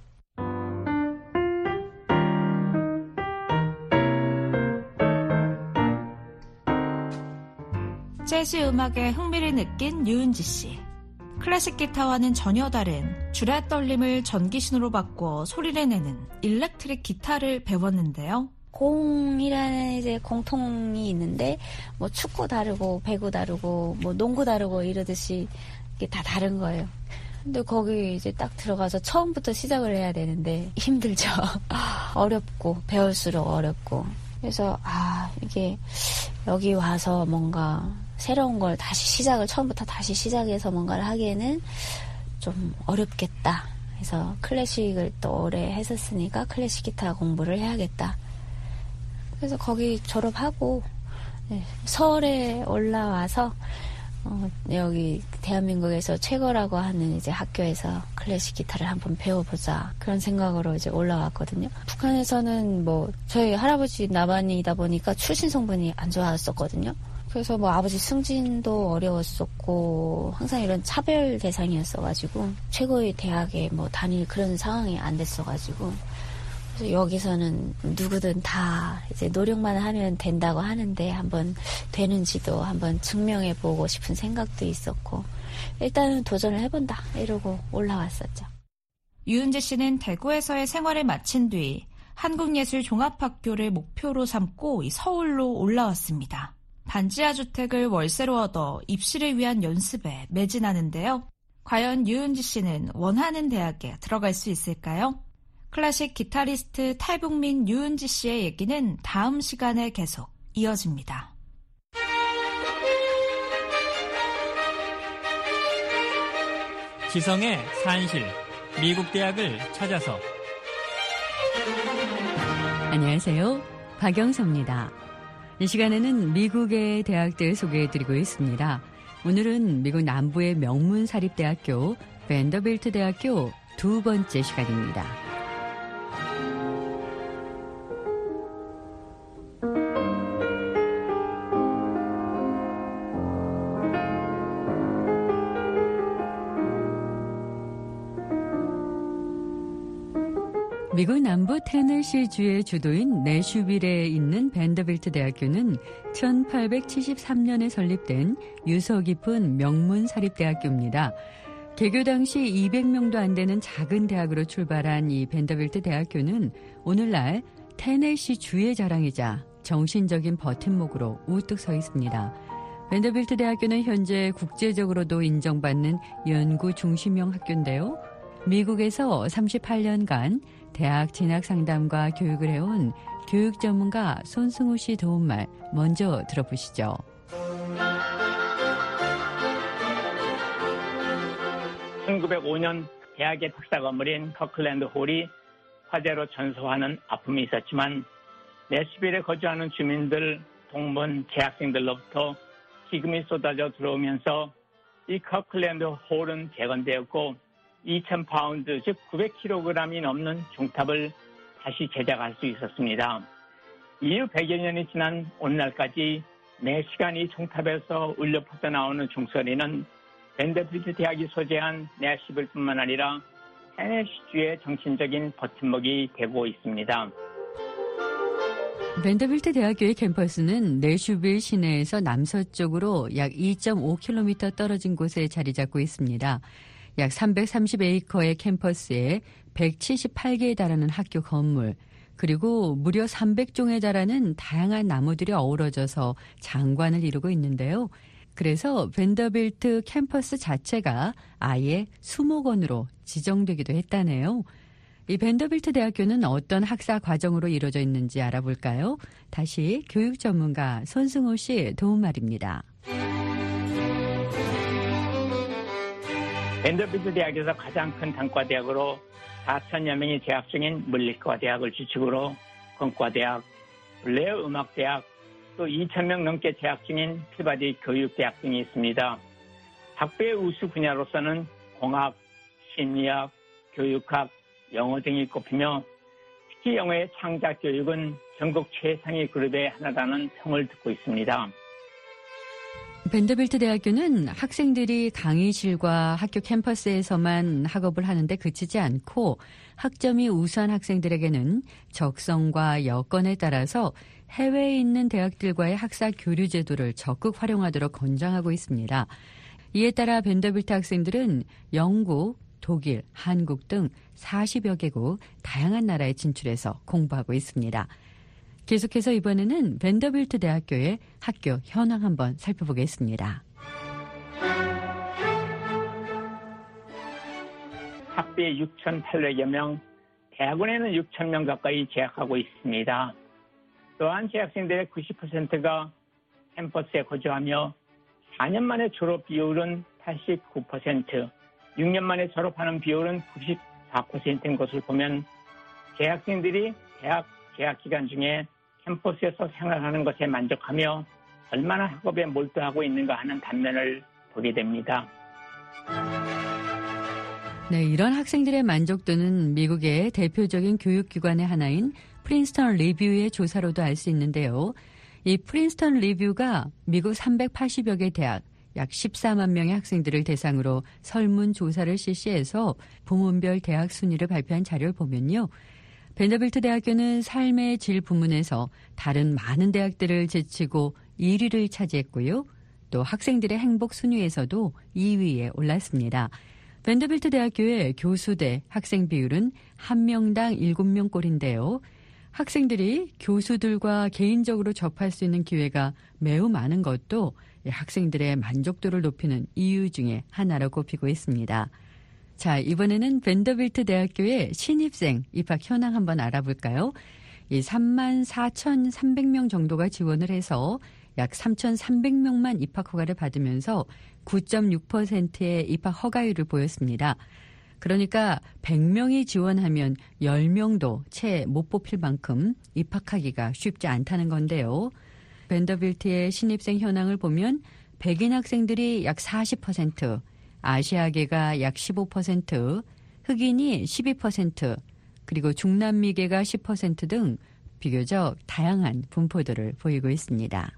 재즈 음악에 흥미를 느낀 유은지 씨. 클래식 기타와는 전혀 다른 줄의 떨림을 전기신호로 바꿔 소리를 내는 일렉트릭 기타를 배웠는데요. 공이라는 이제 공통이 있는데 뭐 축구 다르고 배구 다르고 뭐 농구 다르고 이러듯이 이게 다 다른 거예요. 근데 거기 이제 딱 들어가서 처음부터 시작을 해야 되는데 힘들죠. 어렵고 배울수록 어렵고. 그래서 아 이게 여기 와서 뭔가 새로운 걸 다시 시작을 처음부터 다시 시작해서 뭔가를 하기에는 좀 어렵겠다. 그래서 클래식을 또 오래 했었으니까 클래식 기타 공부를 해야겠다. 그래서 거기 졸업하고 네, 서울에 올라와서 어, 여기 대한민국에서 최고라고 하는 이제 학교에서 클래식 기타를 한번 배워보자 그런 생각으로 이제 올라왔거든요. 북한에서는 뭐 저희 할아버지 남한이다 보니까 출신 성분이 안 좋았었거든요. 그래서 뭐 아버지 승진도 어려웠었고 항상 이런 차별 대상이었어가지고 최고의 대학에 뭐 다닐 그런 상황이 안 됐어가지고 그래서 여기서는 누구든 다 이제 노력만 하면 된다고 하는데 한번 되는지도 한번 증명해보고 싶은 생각도 있었고 일단은 도전을 해본다 이러고 올라왔었죠. 유은지 씨는 대구에서의 생활을 마친 뒤 한국예술종합학교를 목표로 삼고 서울로 올라왔습니다. 반지하 주택을 월세로 얻어 입시를 위한 연습에 매진하는데요. 과연 유은지 씨는 원하는 대학에 들어갈 수 있을까요? 클래식 기타리스트 탈북민 유은지 씨의 얘기는 다음 시간에 계속 이어집니다. 지성의 산실, 미국 대학을 찾아서. 안녕하세요. 박영서입니다. 이 시간에는 미국의 대학들 소개해드리고 있습니다. 오늘은 미국 남부의 명문 사립대학교 밴더빌트 대학교 두 번째 시간입니다. 미국 남부 테네시주의 주도인 내슈빌에 있는 밴더빌트 대학교는 천팔백칠십삼 년에 설립된 유서 깊은 명문 사립대학교입니다. 개교 당시 이백 명도 안 되는 작은 대학으로 출발한 이 밴더빌트 대학교는 오늘날 테네시 주의 자랑이자 정신적인 버팀목으로 우뚝 서 있습니다. 밴더빌트 대학교는 현재 국제적으로도 인정받는 연구 중심형 학교인데요. 미국에서 삼십팔 년간 대학 진학 상담과 교육을 해온 교육 전문가 손승우 씨 도움말 먼저 들어보시죠. 천구백오 년 대학의 특사 건물인 커클랜드 홀이 화재로 전소하는 아픔이 있었지만 내슈빌에 거주하는 주민들, 동문, 재학생들로부터 기금이 쏟아져 들어오면서 이 커클랜드 홀은 재건되었고 이천 파운드, 즉 구백 킬로그램이 넘는 종탑을 다시 제작할 수 있었습니다. 이후 백여 년이 지난 오늘날까지 매 시간 이 종탑에서 울려 퍼져나오는 종소리는 밴더빌트 대학이 소재한 내슈빌뿐만 아니라 테네시주의 정신적인 버팀목이 되고 있습니다. 밴더빌트 대학교의 캠퍼스는 내슈빌 시내에서 남서쪽으로 약 이 점 오 킬로미터 떨어진 곳에 자리 잡고 있습니다. 약 삼백삼십 에이커의 캠퍼스에 백칠십팔 개에 달하는 학교 건물, 그리고 무려 삼백 종에 달하는 다양한 나무들이 어우러져서 장관을 이루고 있는데요. 그래서 밴더빌트 캠퍼스 자체가 아예 수목원으로 지정되기도 했다네요. 이 밴더빌트 대학교는 어떤 학사 과정으로 이루어져 있는지 알아볼까요? 다시 교육 전문가 손승호 씨 도움말입니다. 밴더빌트 대학에서 가장 큰 단과대학으로 사천여 명이 재학 중인 물리과 대학을 주축으로 건과대학, 블레어 음악대학, 또 이천 명 넘게 재학 중인 필바디 교육대학 등이 있습니다. 학부의 우수 분야로서는 공학, 심리학, 교육학, 영어 등이 꼽히며 특히 영어의 창작 교육은 전국 최상위 그룹의 하나라는 평을 듣고 있습니다. 밴더빌트 대학교는 학생들이 강의실과 학교 캠퍼스에서만 학업을 하는데 그치지 않고 학점이 우수한 학생들에게는 적성과 여건에 따라서 해외에 있는 대학들과의 학사 교류 제도를 적극 활용하도록 권장하고 있습니다. 이에 따라 밴더빌트 학생들은 영국, 독일, 한국 등 사십여 개국 다양한 나라에 진출해서 공부하고 있습니다. 계속해서 이번에는 밴더빌트 대학교의 학교 현황 한번 살펴보겠습니다. 학비에 육천팔백여 명, 대학원에는 육천 명 가까이 재학하고 있습니다. 또한 재학생들의 구십 퍼센트가 캠퍼스에 거주하며 사 년 만에 졸업 비율은 팔십구 퍼센트, 육 년 만에 졸업하는 비율은 구십사 퍼센트인 것을 보면 재학생들이 대학 재학 기간 중에 캠퍼스에서 생활하는 것에 만족하며 얼마나 학업에 몰두하고 있는가 하는 단면을 보게 됩니다. 네, 이런 학생들의 만족도는 미국의 대표적인 교육기관의 하나인 프린스턴 리뷰의 조사로도 알 수 있는데요. 이 프린스턴 리뷰가 미국 삼백팔십여 개 대학 약 십사만 명의 학생들을 대상으로 설문조사를 실시해서 부문별 대학 순위를 발표한 자료를 보면요. 밴더빌트 대학교는 삶의 질 부문에서 다른 많은 대학들을 제치고 일 위를 차지했고요. 또 학생들의 행복 순위에서도 이 위에 올랐습니다. 밴더빌트 대학교의 교수대 학생 비율은 한 명당 일곱 명꼴인데요. 학생들이 교수들과 개인적으로 접할 수 있는 기회가 매우 많은 것도 학생들의 만족도를 높이는 이유 중에 하나로 꼽히고 있습니다. 자, 이번에는 밴더빌트 대학교의 신입생 입학 현황 한번 알아볼까요? 이 삼만 사천삼백 명 정도가 지원을 해서 약 삼천삼백 명만 입학 허가를 받으면서 구 점 육 퍼센트의 입학 허가율을 보였습니다. 그러니까 백 명이 지원하면 십 명도 채 못 뽑힐 만큼 입학하기가 쉽지 않다는 건데요. 밴더빌트의 신입생 현황을 보면 백인 학생들이 약 사십 퍼센트, 아시아계가 약 십오 퍼센트, 흑인이 십이 퍼센트, 그리고 중남미계가 십 퍼센트 등 비교적 다양한 분포들을 보이고 있습니다.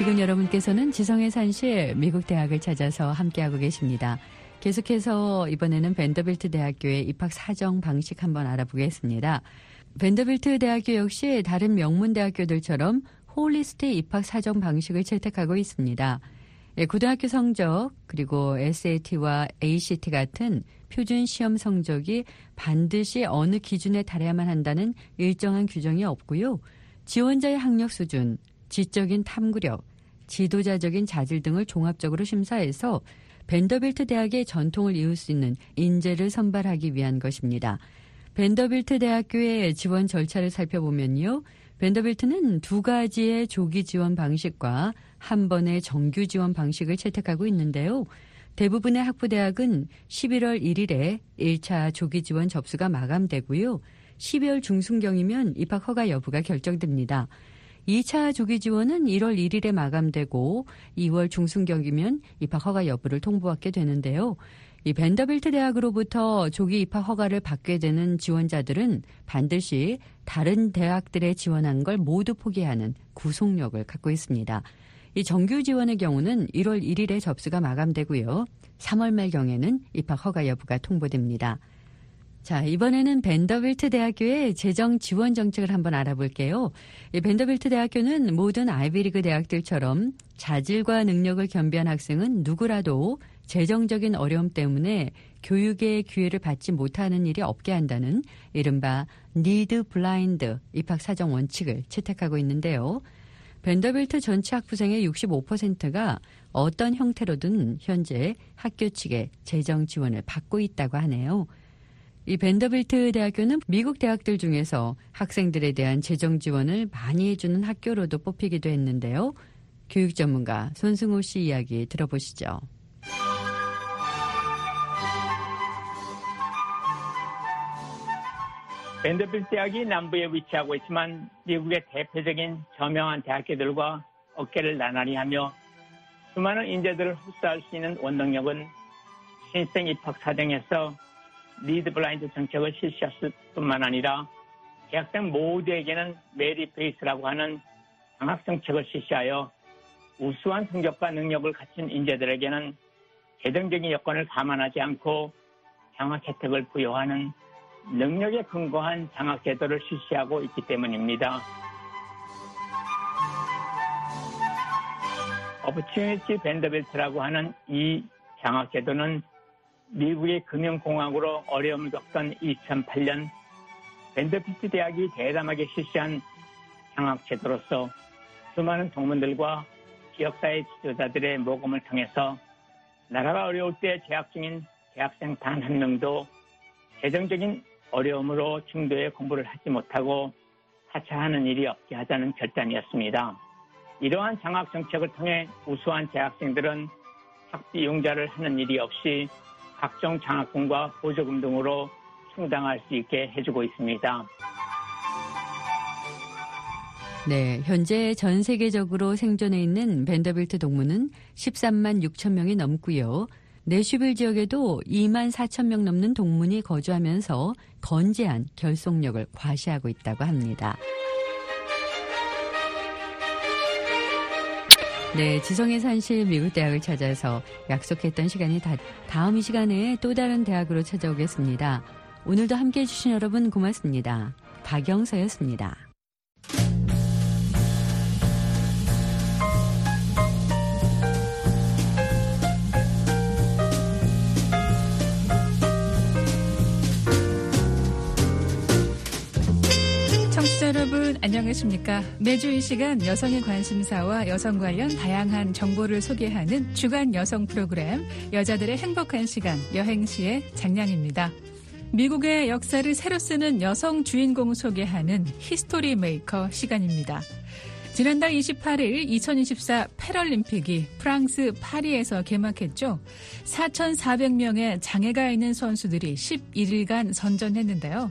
지금 여러분께서는 지성의 산실 미국 대학을 찾아서 함께하고 계십니다. 계속해서 이번에는 밴더빌트 대학교의 입학 사정 방식 한번 알아보겠습니다. 밴더빌트 대학교 역시 다른 명문 대학교들처럼 홀리스트 입학 사정 방식을 채택하고 있습니다. 고등학교 성적 그리고 에스에이티와 에이씨티 같은 표준 시험 성적이 반드시 어느 기준에 달해야만 한다는 일정한 규정이 없고요. 지원자의 학력 수준, 지적인 탐구력, 지도자적인 자질 등을 종합적으로 심사해서 밴더빌트 대학의 전통을 이을 수 있는 인재를 선발하기 위한 것입니다. 밴더빌트 대학교의 지원 절차를 살펴보면요. 밴더빌트는 두 가지의 조기 지원 방식과 한 번의 정규 지원 방식을 채택하고 있는데요. 대부분의 학부대학은 십일월 일일에 일 차 조기 지원 접수가 마감되고요. 십이월 중순경이면 입학 허가 여부가 결정됩니다. 이 차 조기 지원은 일월 일일에 마감되고 이월 중순경이면 입학 허가 여부를 통보받게 되는데요. 이 밴더빌트 대학으로부터 조기 입학 허가를 받게 되는 지원자들은 반드시 다른 대학들에 지원한 걸 모두 포기하는 구속력을 갖고 있습니다. 이 정규 지원의 경우는 일월 일일에 접수가 마감되고요. 삼월 말경에는 입학 허가 여부가 통보됩니다. 자, 이번에는 밴더빌트 대학교의 재정 지원 정책을 한번 알아볼게요. 이 밴더빌트 대학교는 모든 아이비리그 대학들처럼 자질과 능력을 겸비한 학생은 누구라도 재정적인 어려움 때문에 교육의 기회를 받지 못하는 일이 없게 한다는 이른바 니드 블라인드 입학 사정 원칙을 채택하고 있는데요. 밴더빌트 전체 학부생의 육십오 퍼센트가 어떤 형태로든 현재 학교 측의 재정 지원을 받고 있다고 하네요. 이 밴더빌트 대학교는 미국 대학들 중에서 학생들에 대한 재정 지원을 많이 해주는 학교로도 뽑히기도 했는데요. 교육 전문가 손승호 씨 이야기 들어보시죠. 밴더빌트 대학이 남부에 위치하고 있지만 미국의 대표적인 저명한 대학교들과 어깨를 나란히 하며 수많은 인재들을 흡수할 수 있는 원동력은 신생 입학 사정에서 리드 블라인드 정책을 실시할 뿐만 아니라 대학생 모두에게는 메리 페이스라고 하는 장학 정책을 실시하여 우수한 성적과 능력을 갖춘 인재들에게는 재정적인 여건을 감안하지 않고 장학 혜택을 부여하는 능력에 근거한 장학 제도를 실시하고 있기 때문입니다. 오퍼튜니티 밴더빌트라고 하는 이 장학 제도는 미국의 금융공황으로 어려움을 겪던 이천팔 년 밴더빌트 대학이 대담하게 실시한 장학 제도로서 수많은 동문들과 지역사회 지도자들의 모금을 통해서 나라가 어려울 때 재학 중인 대학생 단 한 명도 재정적인 어려움으로 중도에 공부를 하지 못하고 하차하는 일이 없게 하자는 결단이었습니다. 이러한 장학 정책을 통해 우수한 재학생들은 학비 융자를 하는 일이 없이 각종 장학금과 보조금 등으로 충당할 수 있게 해주고 있습니다. 네, 현재 전 세계적으로 생존해 있는 밴더빌트 동문은 십삼만 육천 명이 넘고요. 내슈빌 지역에도 이만 사천 명 넘는 동문이 거주하면서 건재한 결속력을 과시하고 있다고 합니다. 네, 지성의 산실 미국 대학을 찾아서 약속했던 시간이 다, 다음 이 시간에 또 다른 대학으로 찾아오겠습니다. 오늘도 함께해 주신 여러분 고맙습니다. 박영서였습니다. 청취자 여러분 안녕하십니까. 매주 이 시간 여성의 관심사와 여성 관련 다양한 정보를 소개하는 주간 여성 프로그램 여자들의 행복한 시간 여행시의 장량입니다. 미국의 역사를 새로 쓰는 여성 주인공 소개하는 히스토리 메이커 시간입니다. 지난달 이십팔일 이천이십사 패럴림픽이 프랑스 파리에서 개막했죠. 사천사백 명의 장애가 있는 선수들이 십일 일간 선전했는데요.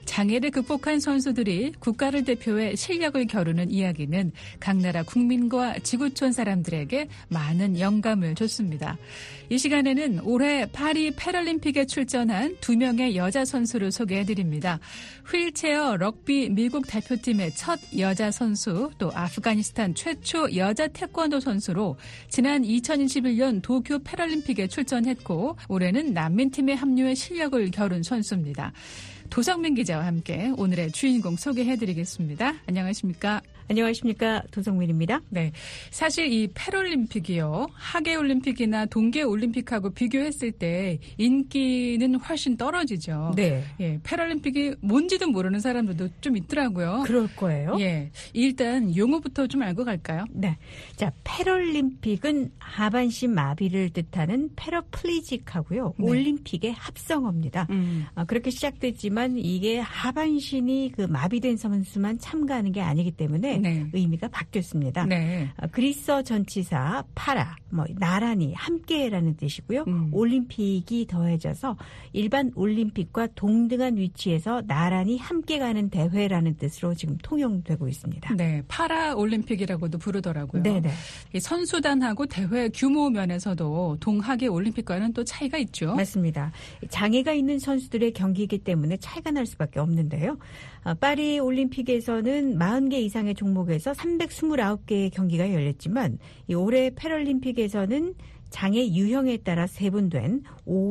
장애를 극복한 선수들이 국가를 대표해 실력을 겨루는 이야기는 각 나라 국민과 지구촌 사람들에게 많은 영감을 줬습니다. 이 시간에는 올해 파리 패럴림픽에 출전한 두 명의 여자 선수를 소개해드립니다. 휠체어 럭비 미국 대표팀의 첫 여자 선수, 또 아프가니스탄 최초 여자 태권도 선수로 지난 이천이십일 년 도쿄 패럴림픽에 출전했고 올해는 난민팀에 합류해 실력을 겨룬 선수입니다. 도성민 기자와 함께 오늘의 주인공 소개해드리겠습니다. 안녕하십니까? 안녕하십니까? 도성민입니다. 네, 사실 이 패럴림픽이요, 하계올림픽이나 동계올림픽하고 비교했을 때 인기는 훨씬 떨어지죠. 네. 예, 패럴림픽이 뭔지도 모르는 사람들도 좀 있더라고요. 그럴 거예요. 예, 일단 용어부터 좀 알고 갈까요? 네. 자, 패럴림픽은 하반신 마비를 뜻하는 패러플리직하고요. 네. 올림픽의 합성어입니다. 음. 아, 그렇게 시작됐지만 이게 하반신이 그 마비된 선수만 참가하는 게 아니기 때문에 네. 의미가 바뀌었습니다. 네. 아, 그리스어 전치사 파라, 뭐 나란히, 함께라는 뜻이고요. 음. 올림픽이 더해져서 일반 올림픽과 동등한 위치에서 나란히 함께 가는 대회라는 뜻으로 지금 통용되고 있습니다. 네, 파라 올림픽이라고도 부르더라고요. 네네. 이 선수단하고 대회 규모 면에서도 동하계 올림픽과는 또 차이가 있죠. 맞습니다. 장애가 있는 선수들의 경기이기 때문에 차이가 날 수밖에 없는데요. 파리 올림픽에서는 사십 개 이상의 종목에서 삼백이십구 개의 경기가 열렸지만 이 올해 패럴림픽에서는 장애 유형에 따라 세분된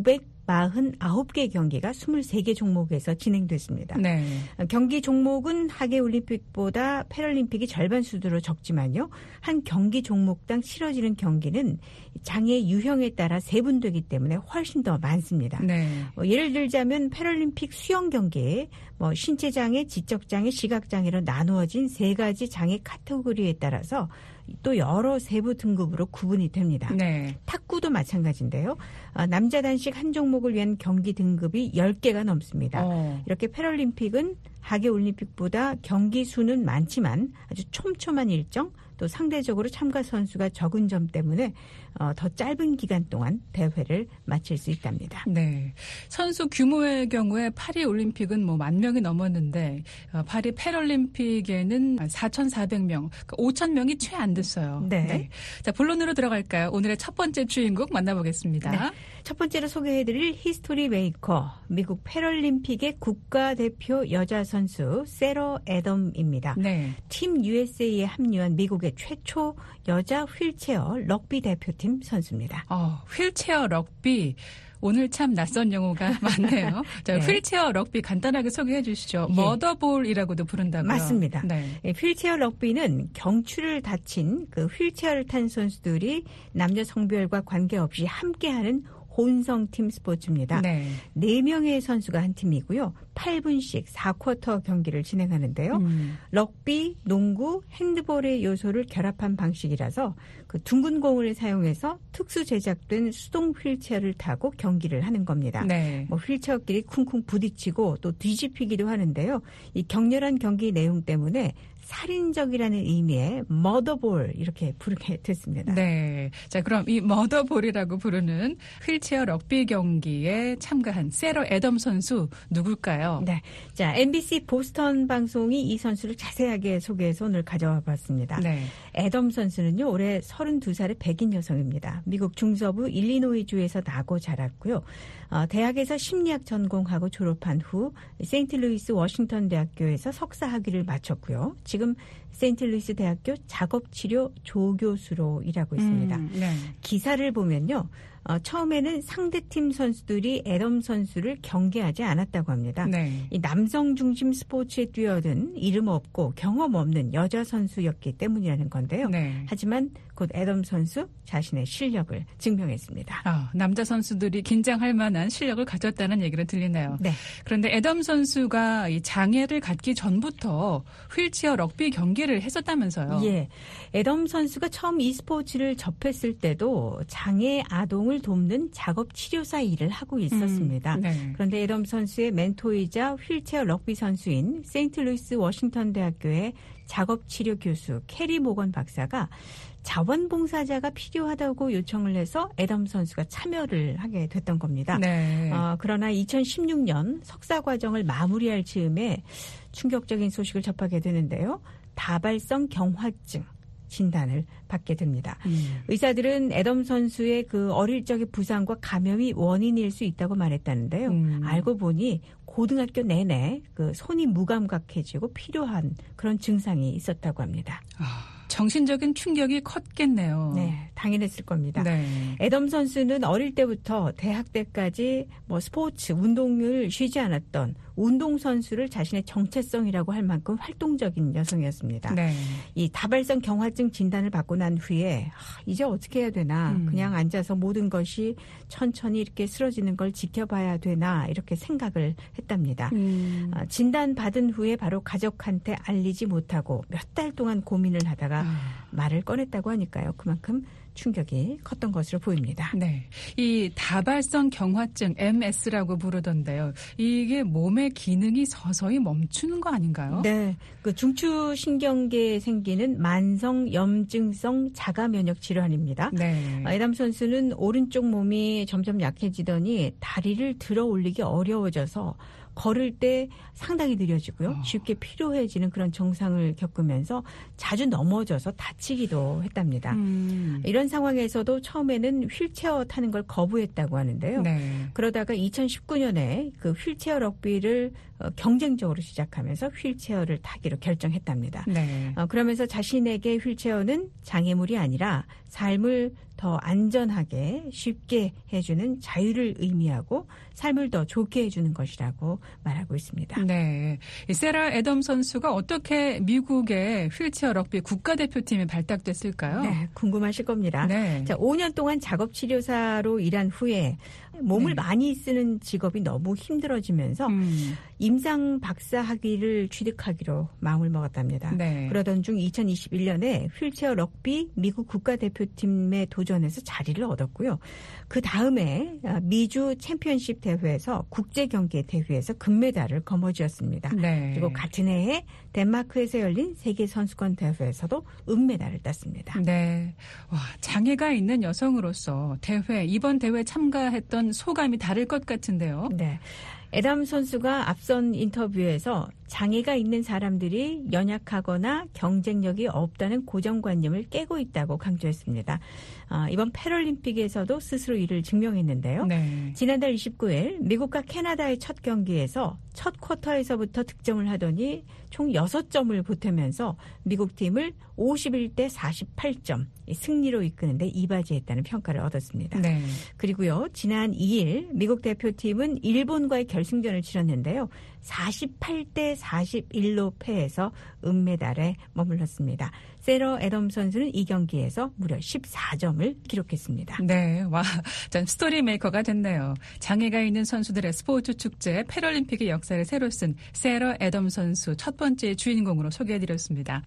오백사십구 개 경기가 이십삼 개 종목에서 진행됐습니다. 네. 경기 종목은 하계올림픽보다 패럴림픽이 절반 수두로 적지만요. 한 경기 종목당 치러지는 경기는 장애 유형에 따라 세분되기 때문에 훨씬 더 많습니다. 네. 뭐 예를 들자면 패럴림픽 수영 경기에 뭐 신체장애, 지적장애, 시각장애로 나누어진 세 가지 장애 카테고리에 따라서 또 여러 세부 등급으로 구분이 됩니다. 네. 탁구도 마찬가지인데요. 아, 남자 단식 한 종목을 위한 경기 등급이 열 개가 넘습니다. 어. 이렇게 패럴림픽은 하계올림픽보다 경기 수는 많지만 아주 촘촘한 일정, 또 상대적으로 참가 선수가 적은 점 때문에 어, 더 짧은 기간 동안 대회를 마칠 수 있답니다. 네, 선수 규모의 경우에 파리 올림픽은 뭐 만 명이 넘었는데 어, 파리 패럴림픽에는 사천사백 명, 그러니까 오천 명이 채 안 됐어요. 네. 네. 자, 본론으로 들어갈까요? 오늘의 첫 번째 주인공 만나보겠습니다. 네. 첫 번째로 소개해드릴 히스토리 메이커, 미국 패럴림픽의 국가대표 여자 선수 세러 애덤입니다. 네. 팀 유에스에이에 합류한 미국의 최초 여자 휠체어 럭비 대표팀 선수입니다. 어, 휠체어 럭비. 오늘 참 낯선 용어가 많네요. 자, 네. 휠체어 럭비 간단하게 소개해 주시죠. 예. 머더볼이라고도 부른다고요. 맞습니다. 네. 휠체어 럭비는 경추를 다친 그 휠체어를 탄 선수들이 남녀 성별과 관계없이 함께하는 혼성팀 스포츠입니다. 네. 네 명의 선수가 한 팀이고요. 팔 분씩 사 쿼터 경기를 진행하는데요. 음. 럭비, 농구, 핸드볼의 요소를 결합한 방식이라서 그 둥근 공을 사용해서 특수 제작된 수동 휠체어를 타고 경기를 하는 겁니다. 네. 뭐 휠체어끼리 쿵쿵 부딪히고 또 뒤집히기도 하는데요. 이 격렬한 경기 내용 때문에 살인적이라는 의미의 머더볼 이렇게 부르게 됐습니다. 네. 자, 그럼 이 머더볼이라고 부르는 휠체어 럭비 경기에 참가한 세러 애덤 선수 누굴까요? 네. 자, 엠비씨 보스턴 방송이 이 선수를 자세하게 소개해서 오늘 가져와 봤습니다. 네. 애덤 선수는요, 올해 서른두 살의 백인 여성입니다. 미국 중서부 일리노이주에서 나고 자랐고요. 어, 대학에서 심리학 전공하고 졸업한 후 세인트루이스 워싱턴 대학교에서 석사 학위를 마쳤고요. 지금 세인트루이스 대학교 작업치료 조교수로 일하고 있습니다. 음, 네. 기사를 보면요. 어, 처음에는 상대팀 선수들이 애덤 선수를 경계하지 않았다고 합니다. 네. 이 남성 중심 스포츠에 뛰어든 이름 없고 경험 없는 여자 선수였기 때문이라는 건데요. 네. 하지만 곧 애덤 선수 자신의 실력을 증명했습니다. 아, 남자 선수들이 긴장할 만한 실력을 가졌다는 얘기를 들리네요. 네. 그런데 애덤 선수가 이 장애를 갖기 전부터 휠체어 럭비 경기를 했었다면서요? 예. 애덤 선수가 처음 이 스포츠를 접했을 때도 장애 아동을 운동을 돕는 작업 치료사 일을 하고 있었습니다. 음, 네. 그런데 애덤 선수의 멘토이자 휠체어 럭비 선수인 세인트루이스 워싱턴 대학교의 작업 치료 교수 캐리 모건 박사가 자원봉사자가 필요하다고 요청을 해서 애덤 선수가 참여를 하게 됐던 겁니다. 네. 어, 그러나 이천십육 년 석사과정을 마무리할 즈음에 충격적인 소식을 접하게 되는데요. 다발성 경화증 진단을 받게 됩니다. 음. 의사들은 애덤 선수의 그 어릴 적의 부상과 감염이 원인일 수 있다고 말했다는데요. 음. 알고 보니 고등학교 내내 그 손이 무감각해지고 필요한 그런 증상이 있었다고 합니다. 아, 정신적인 충격이 컸겠네요. 네, 당연했을 겁니다. 네. 애덤 선수는 어릴 때부터 대학 때까지 뭐 스포츠, 운동을 쉬지 않았던 운동선수를 자신의 정체성이라고 할 만큼 활동적인 여성이었습니다. 네. 이 다발성 경화증 진단을 받고 난 후에 아, 이제 어떻게 해야 되나 음. 그냥 앉아서 모든 것이 천천히 이렇게 쓰러지는 걸 지켜봐야 되나 이렇게 생각을 했답니다. 음. 아, 진단받은 후에 바로 가족한테 알리지 못하고 몇 달 동안 고민을 하다가 아. 말을 꺼냈다고 하니까요. 그만큼 충격이 컸던 것으로 보입니다. 네. 이 다발성 경화증 엠에스라고 부르던데요. 이게 몸의 기능이 서서히 멈추는 거 아닌가요? 네. 그 중추신경계에 생기는 만성 염증성 자가 면역 질환입니다. 네. 애덤 선수는 오른쪽 몸이 점점 약해지더니 다리를 들어 올리기 어려워져서 걸을 때 상당히 느려지고요. 쉽게 피로해지는 그런 증상을 겪으면서 자주 넘어져서 다치기도 했답니다. 음. 이런 상황에서도 처음에는 휠체어 타는 걸 거부했다고 하는데요. 네. 그러다가 이천십구 년에 그 휠체어 럭비를 경쟁적으로 시작하면서 휠체어를 타기로 결정했답니다. 네. 어, 그러면서 자신에게 휠체어는 장애물이 아니라 삶을 더 안전하게 쉽게 해주는 자유를 의미하고 삶을 더 좋게 해주는 것이라고 말하고 있습니다. 네. 이 세라 애덤 선수가 어떻게 미국의 휠체어 럭비 국가대표팀에 발탁됐을까요? 네, 궁금하실 겁니다. 네. 자, 오 년 동안 작업치료사로 일한 후에 몸을 네. 많이 쓰는 직업이 너무 힘들어지면서 음. 임상 박사 학위를 취득하기로 마음을 먹었답니다. 네. 그러던 중 이천이십일 년에 휠체어 럭비 미국 국가대표팀에 도전해서 자리를 얻었고요. 그 다음에 미주 챔피언십 대회에서 국제경기 대회에서 금메달을 거머쥐었습니다. 네. 그리고 같은 해에 덴마크에서 열린 세계선수권 대회에서도 은메달을 땄습니다. 네. 와, 장애가 있는 여성으로서 대회, 이번 대회에 참가했던 소감이 다를 것 같은데요. 네. 애덤 선수가 앞선 인터뷰에서 장애가 있는 사람들이 연약하거나 경쟁력이 없다는 고정관념을 깨고 있다고 강조했습니다. 어, 이번 패럴림픽에서도 스스로 이를 증명했는데요. 네. 지난달 이십구 일 미국과 캐나다의 첫 경기에서 첫 쿼터에서부터 득점을 하더니 총 여섯 점을 보태면서 미국 팀을 오십일 대 사십팔 점 승리로 이끄는데 이바지했다는 평가를 얻었습니다. 네. 그리고요. 지난 이 일 미국 대표팀은 일본과의 결승전을 치렀는데요. 사십팔 대 사십일로 패해서 은메달에 머물렀습니다. 세러 애덤 선수는 이 경기에서 무려 십사 점을 기록했습니다. 네, 와, 전 스토리 메이커가 됐네요. 장애가 있는 선수들의 스포츠 축제 패럴림픽의 역사를 새로 쓴 세러 애덤 선수 첫 번째 주인공으로 소개해드렸습니다.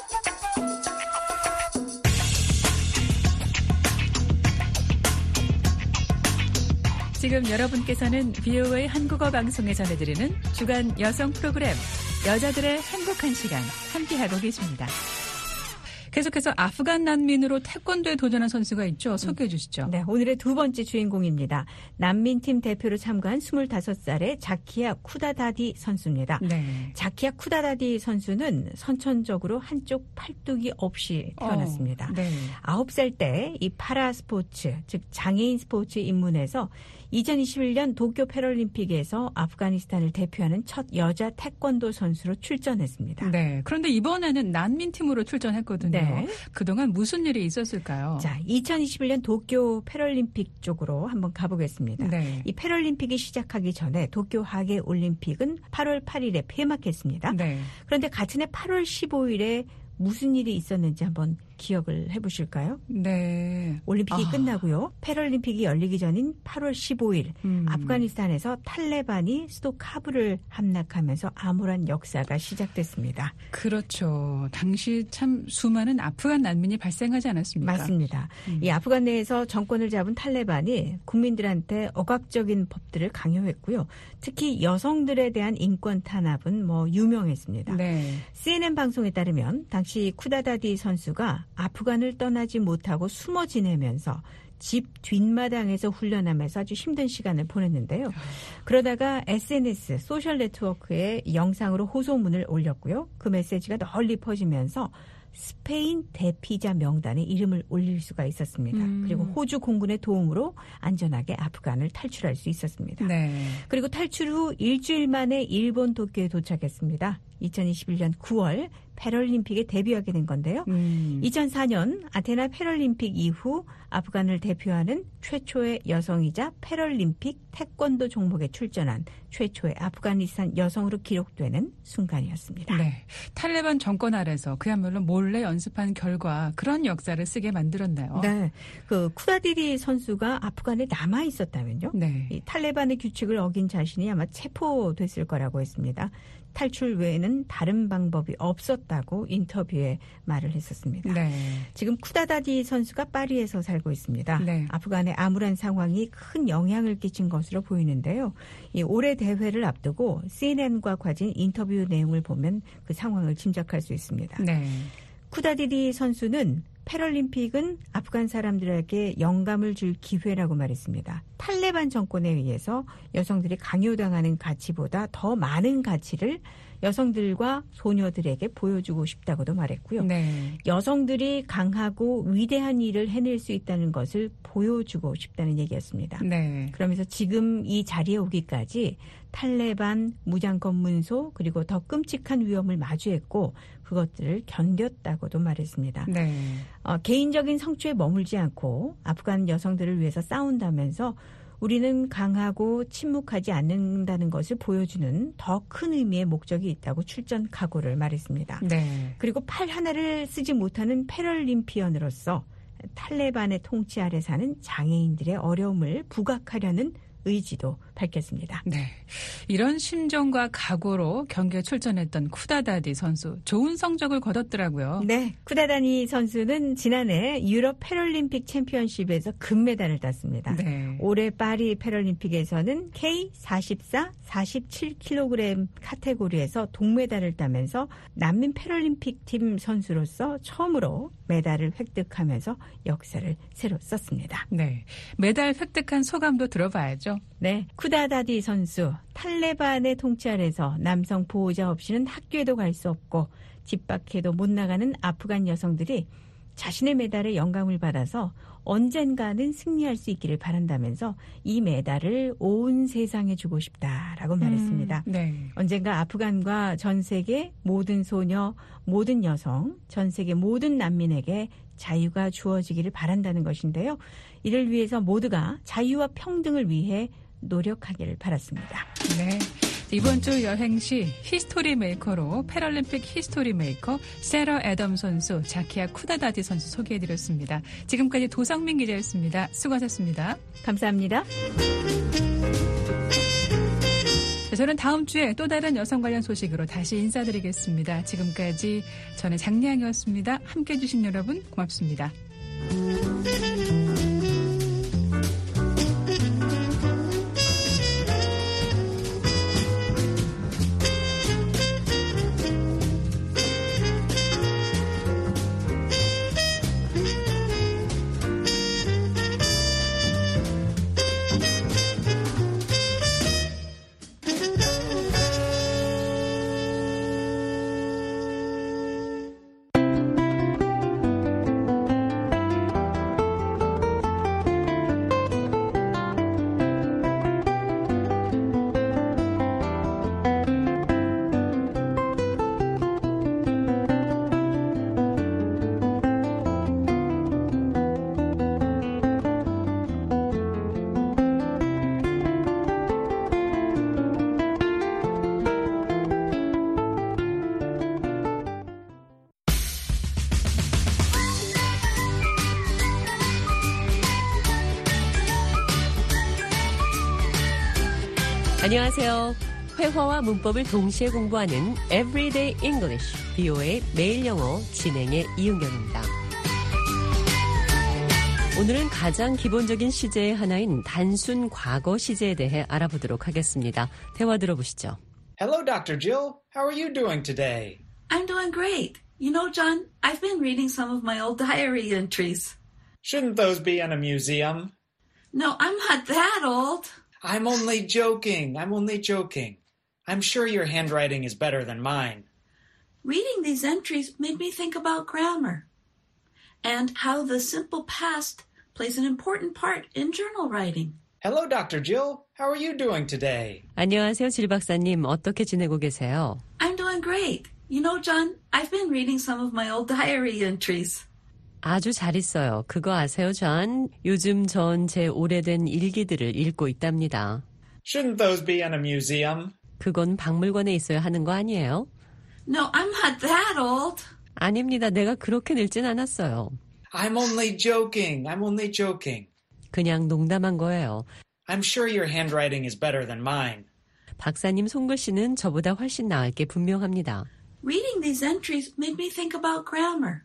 지금 여러분께서는 비오에이 한국어 방송에 전해드리는 주간 여성 프로그램 여자들의 행복한 시간 함께하고 계십니다. 계속해서 아프간 난민으로 태권도에 도전한 선수가 있죠. 소개해 주시죠. 네, 오늘의 두 번째 주인공입니다. 난민팀 대표로 참가한 스물다섯 살의 자키야 쿠다다디 선수입니다. 네. 자키야 쿠다다디 선수는 선천적으로 한쪽 팔뚝이 없이 태어났습니다. 어, 네. 아홉 살 때 이 파라 스포츠, 즉 장애인 스포츠에 입문해서 이천이십일 년 도쿄 패럴림픽에서 아프가니스탄을 대표하는 첫 여자 태권도 선수로 출전했습니다. 네. 그런데 이번에는 난민팀으로 출전했거든요. 네. 그동안 무슨 일이 있었을까요? 자, 이천이십일 년 도쿄 패럴림픽 쪽으로 한번 가보겠습니다. 네. 이 패럴림픽이 시작하기 전에 도쿄 하계 올림픽은 팔월 팔일에 폐막했습니다. 네. 그런데 같은 해 팔월 십오일에 무슨 일이 있었는지 한번 기억을 해보실까요? 네. 올림픽이 아. 끝나고요. 패럴림픽이 열리기 전인 팔월 십오일 음. 아프가니스탄에서 탈레반이 수도 카불을 함락하면서 암울한 역사가 시작됐습니다. 그렇죠. 당시 참 수많은 아프간 난민이 발생하지 않았습니까? 맞습니다. 음. 이 아프간 내에서 정권을 잡은 탈레반이 국민들한테 억압적인 법들을 강요했고요. 특히 여성들에 대한 인권 탄압은 뭐 유명했습니다. 네. 씨엔엔 방송에 따르면 당시 쿠다다디 선수가 아프간을 떠나지 못하고 숨어 지내면서 집 뒷마당에서 훈련하면서 아주 힘든 시간을 보냈는데요. 그러다가 에스엔에스, 소셜 네트워크에 영상으로 호소문을 올렸고요. 그 메시지가 널리 퍼지면서 스페인 대피자 명단에 이름을 올릴 수가 있었습니다. 음. 그리고 호주 공군의 도움으로 안전하게 아프간을 탈출할 수 있었습니다. 네. 그리고 탈출 후 일주일 만에 일본 도쿄에 도착했습니다. 이천이십일년 구월 패럴림픽에 데뷔하게 된 건데요. 음. 이천사년 아테네 패럴림픽 이후 아프간을 대표하는 최초의 여성이자 패럴림픽 태권도 종목에 출전한 최초의 아프가니스탄 여성으로 기록되는 순간이었습니다. 네. 탈레반 정권 아래서 그야말로 몰래 연습한 결과 그런 역사를 쓰게 만들었나요? 네. 그 쿠다디디 선수가 아프간에 남아 있었다면요. 네. 이 탈레반의 규칙을 어긴 자신이 아마 체포됐을 거라고 했습니다. 탈출 외에는 다른 방법이 없었다고 인터뷰에 말을 했었습니다. 네. 지금 쿠다다디 선수가 파리에서 살고 있습니다. 네. 아프간의 암울한 상황이 큰 영향을 끼친 것으로 보이는데요. 이 올해 대회를 앞두고 씨엔엔과 가진 인터뷰 내용을 보면 그 상황을 짐작할 수 있습니다. 네. 쿠다디디 선수는 패럴림픽은 아프간 사람들에게 영감을 줄 기회라고 말했습니다. 탈레반 정권에 의해서 여성들이 강요당하는 가치보다 더 많은 가치를 여성들과 소녀들에게 보여주고 싶다고도 말했고요. 네. 여성들이 강하고 위대한 일을 해낼 수 있다는 것을 보여주고 싶다는 얘기였습니다. 네. 그러면서 지금 이 자리에 오기까지 탈레반, 무장검문소 그리고 더 끔찍한 위험을 마주했고 그것들을 견뎠다고도 말했습니다. 네. 어, 개인적인 성취에 머물지 않고 아프간 여성들을 위해서 싸운다면서 우리는 강하고 침묵하지 않는다는 것을 보여주는 더 큰 의미의 목적이 있다고 출전 각오를 말했습니다. 네. 그리고 팔 하나를 쓰지 못하는 패럴림피언으로서 탈레반의 통치 아래 사는 장애인들의 어려움을 부각하려는 의지도 밝혔습니다. 네. 이런 심정과 각오로 경기에 출전했던 쿠다다디 선수 좋은 성적을 거뒀더라고요. 네. 쿠다다니 선수는 지난해 유럽 패럴림픽 챔피언십에서 금메달을 땄습니다. 네. 올해 파리 패럴림픽에서는 케이 사십사, 사십칠 킬로그램 카테고리에서 동메달을 따면서 난민 패럴림픽 팀 선수로서 처음으로 메달을 획득하면서 역사를 새로 썼습니다. 네. 메달 획득한 소감도 들어봐야죠. 네. 쿠다다디 선수, 탈레반의 통치 아래서 남성 보호자 없이는 학교에도 갈 수 없고 집 밖에도 못 나가는 아프간 여성들이 자신의 메달에 영감을 받아서 언젠가는 승리할 수 있기를 바란다면서 이 메달을 온 세상에 주고 싶다라고 말했습니다. 음, 네. 언젠가 아프간과 전 세계 모든 소녀, 모든 여성, 전 세계 모든 난민에게 자유가 주어지기를 바란다는 것인데요. 이를 위해서 모두가 자유와 평등을 위해 노력하기를 바랐습니다. 네. 이번 주 여행시 히스토리 메이커로 패럴림픽 히스토리 메이커 세러 애덤 선수, 자키아 쿠다다디 선수 소개해드렸습니다. 지금까지 도성민 기자였습니다. 수고하셨습니다. 감사합니다. 저는 다음 주에 또 다른 여성 관련 소식으로 다시 인사드리겠습니다. 지금까지 저는 장리향이었습니다. 함께해 주신 여러분 고맙습니다. 안녕하세요. 회화와 문법을 동시에 공부하는 Everyday English, 비오에이 매일 영어 진행의 이은경입니다. 오늘은 가장 기본적인 시제의 하나인 단순 과거 시제에 대해 알아보도록 하겠습니다. 대화 들어보시죠. Hello, Doctor Jill. How are you doing today? I'm doing great. You know, John, I've been reading some of my old diary entries. Shouldn't those be in a museum? No, I'm not that old. I'm only joking. I'm only joking. I'm sure your handwriting is better than mine. Reading these entries made me think about grammar and how the simple past plays an important part in journal writing. Hello, Doctor Jill. How are you doing today? 안녕하세요, 질 박사님. 어떻게 지내고 계세요? I'm doing great. You know, John, I've been reading some of my old diary entries. 아주 잘 있어요. 그거 아세요, 존? 요즘 전 제 오래된 일기들을 읽고 있답니다. Shouldn't those be in a museum? 그건 박물관에 있어야 하는 거 아니에요? No, I'm not that old. 아닙니다. 내가 그렇게 늙진 않았어요. I'm only joking. I'm only joking. 그냥 농담한 거예요. I'm sure your handwriting is better than mine. 박사님 손글씨는 저보다 훨씬 나을 게 분명합니다. Reading these entries made me think about grammar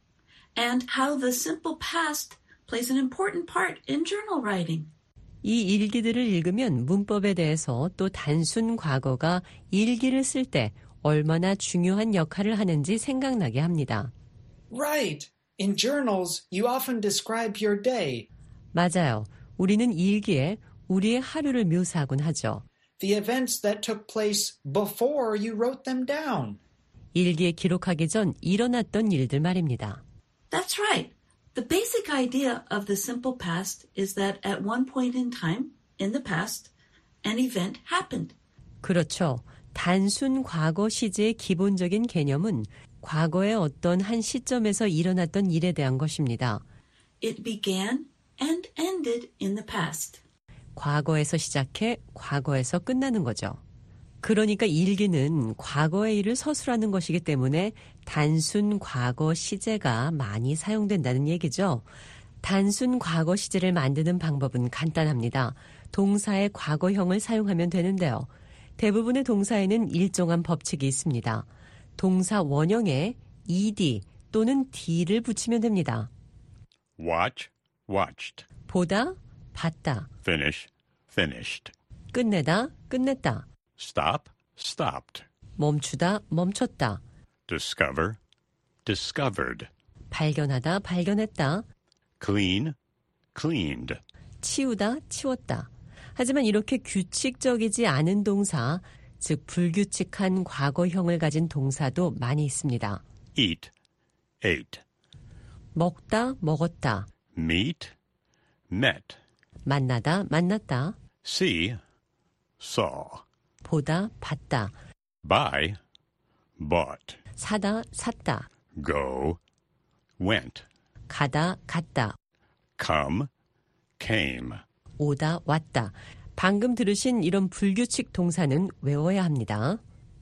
and how the simple past plays an important part in journal writing. 이 일기들을 읽으면 문법에 대해서 또 단순 과거가 일기를 쓸 때 얼마나 중요한 역할을 하는지 생각나게 합니다. Right. In journals, you often describe your day. 맞아요. 우리는 일기에 우리의 하루를 묘사하곤 하죠. The events that took place before you wrote them down. 일기에 기록하기 전 일어났던 일들 말입니다. That's right. The basic idea of the simple past is that at one point in time, in the past, an event happened. 그렇죠. 단순 과거 시제의 기본적인 개념은 과거의 어떤 한 시점에서 일어났던 일에 대한 것입니다. It began and ended in the past. 과거에서 시작해 과거에서 끝나는 거죠. 그러니까 일기는 과거의 일을 서술하는 것이기 때문에 단순 과거 시제가 많이 사용된다는 얘기죠. 단순 과거 시제를 만드는 방법은 간단합니다. 동사의 과거형을 사용하면 되는데요. 대부분의 동사에는 일정한 법칙이 있습니다. 동사 원형에 ed 또는 d를 붙이면 됩니다. Watch, watched. 보다, 봤다. Finish, finished. 끝내다, 끝냈다. Stop, stopped. 멈추다, 멈췄다. Discover, discovered. 발견하다, 발견했다. Clean, cleaned. 치우다, 치웠다. 하지만 이렇게 규칙적이지 않은 동사, 즉 불규칙한 과거형을 가진 동사도 많이 있습니다. Eat, ate. 먹다, 먹었다. Meet, met. 만나다, 만났다. See, saw. 보다, 봤다. Buy, bought. 사다, 샀다. Go, went. 가다, 갔다. Come, came. 오다, 왔다. 방금 들으신 이런 불규칙 동사는 외워야 합니다.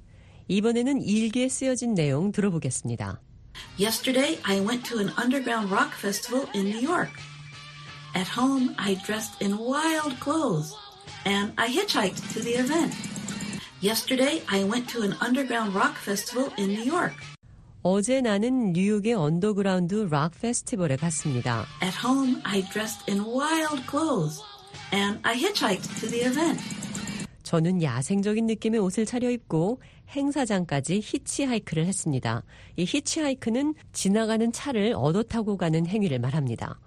이번에는 일기에 쓰여진 내용 들어보겠습니다. Yesterday, I went to an underground rock festival in New York. At home, I dressed in wild clothes, and I hitchhiked to the event. Yesterday, I went to an underground rock festival in New York. 어제 나는 뉴욕의 언더그라운드 락 페스티벌에 갔습니다. At home, I dressed in wild clothes, and I hitchhiked to the event. 저는 야생적인 느낌의 옷을 차려입고 행사장까지 히치하이크를 했습니다. 이 히치하이크는 지나가는 차를 얻어 타고 가는 행위를 말합니다.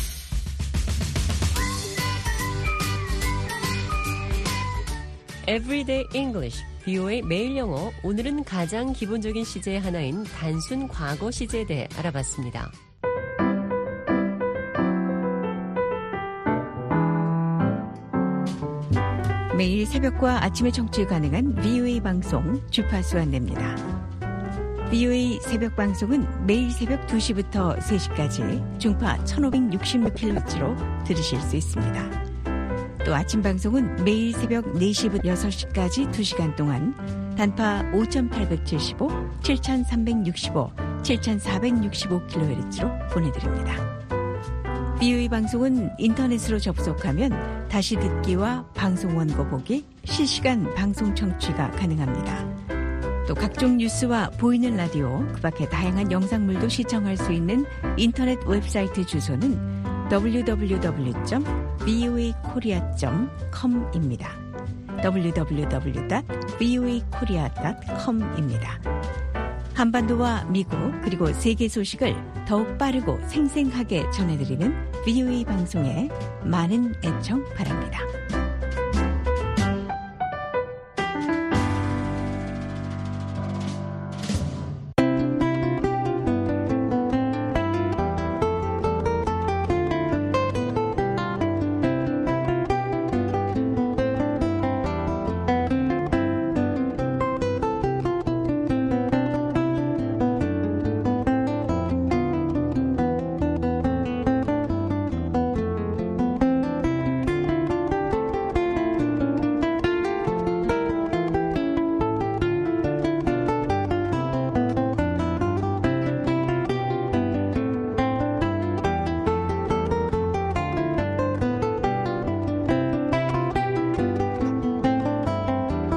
Everyday English, 비오에이 매일 영어. 오늘은 가장 기본적인 시제의 하나인 단순 과거 시제에 대해 알아봤습니다. 매일 새벽과 아침에 청취 가능한 비오에이 방송 주파수 안내입니다. 비오에이 새벽 방송은 매일 새벽 두 시부터 세 시까지 중파 천오백육십육 킬로헤르츠로 들으실 수 있습니다. 또 아침 방송은 매일 새벽 네 시부터 여섯 시까지 두 시간 동안 단파 오천팔백칠십오, 칠천삼백육십오, 칠천사백육십오 킬로헤르츠로 보내드립니다. 비오에이 방송은 인터넷으로 접속하면 다시 듣기와 방송 원고 보기, 실시간 방송 청취가 가능합니다. 또 각종 뉴스와 보이는 라디오, 그 밖에 다양한 영상물도 시청할 수 있는 인터넷 웹사이트 주소는 더블유 더블유 더블유 점 브이오에이 코리아 점 컴입니다. 더블유 더블유 더블유 닷 브이오에이 코리아 닷 컴입니다. 한반도와 미국 그리고 세계 소식을 더욱 빠르고 생생하게 전해드리는 브이오에이 방송에 많은 애청 바랍니다.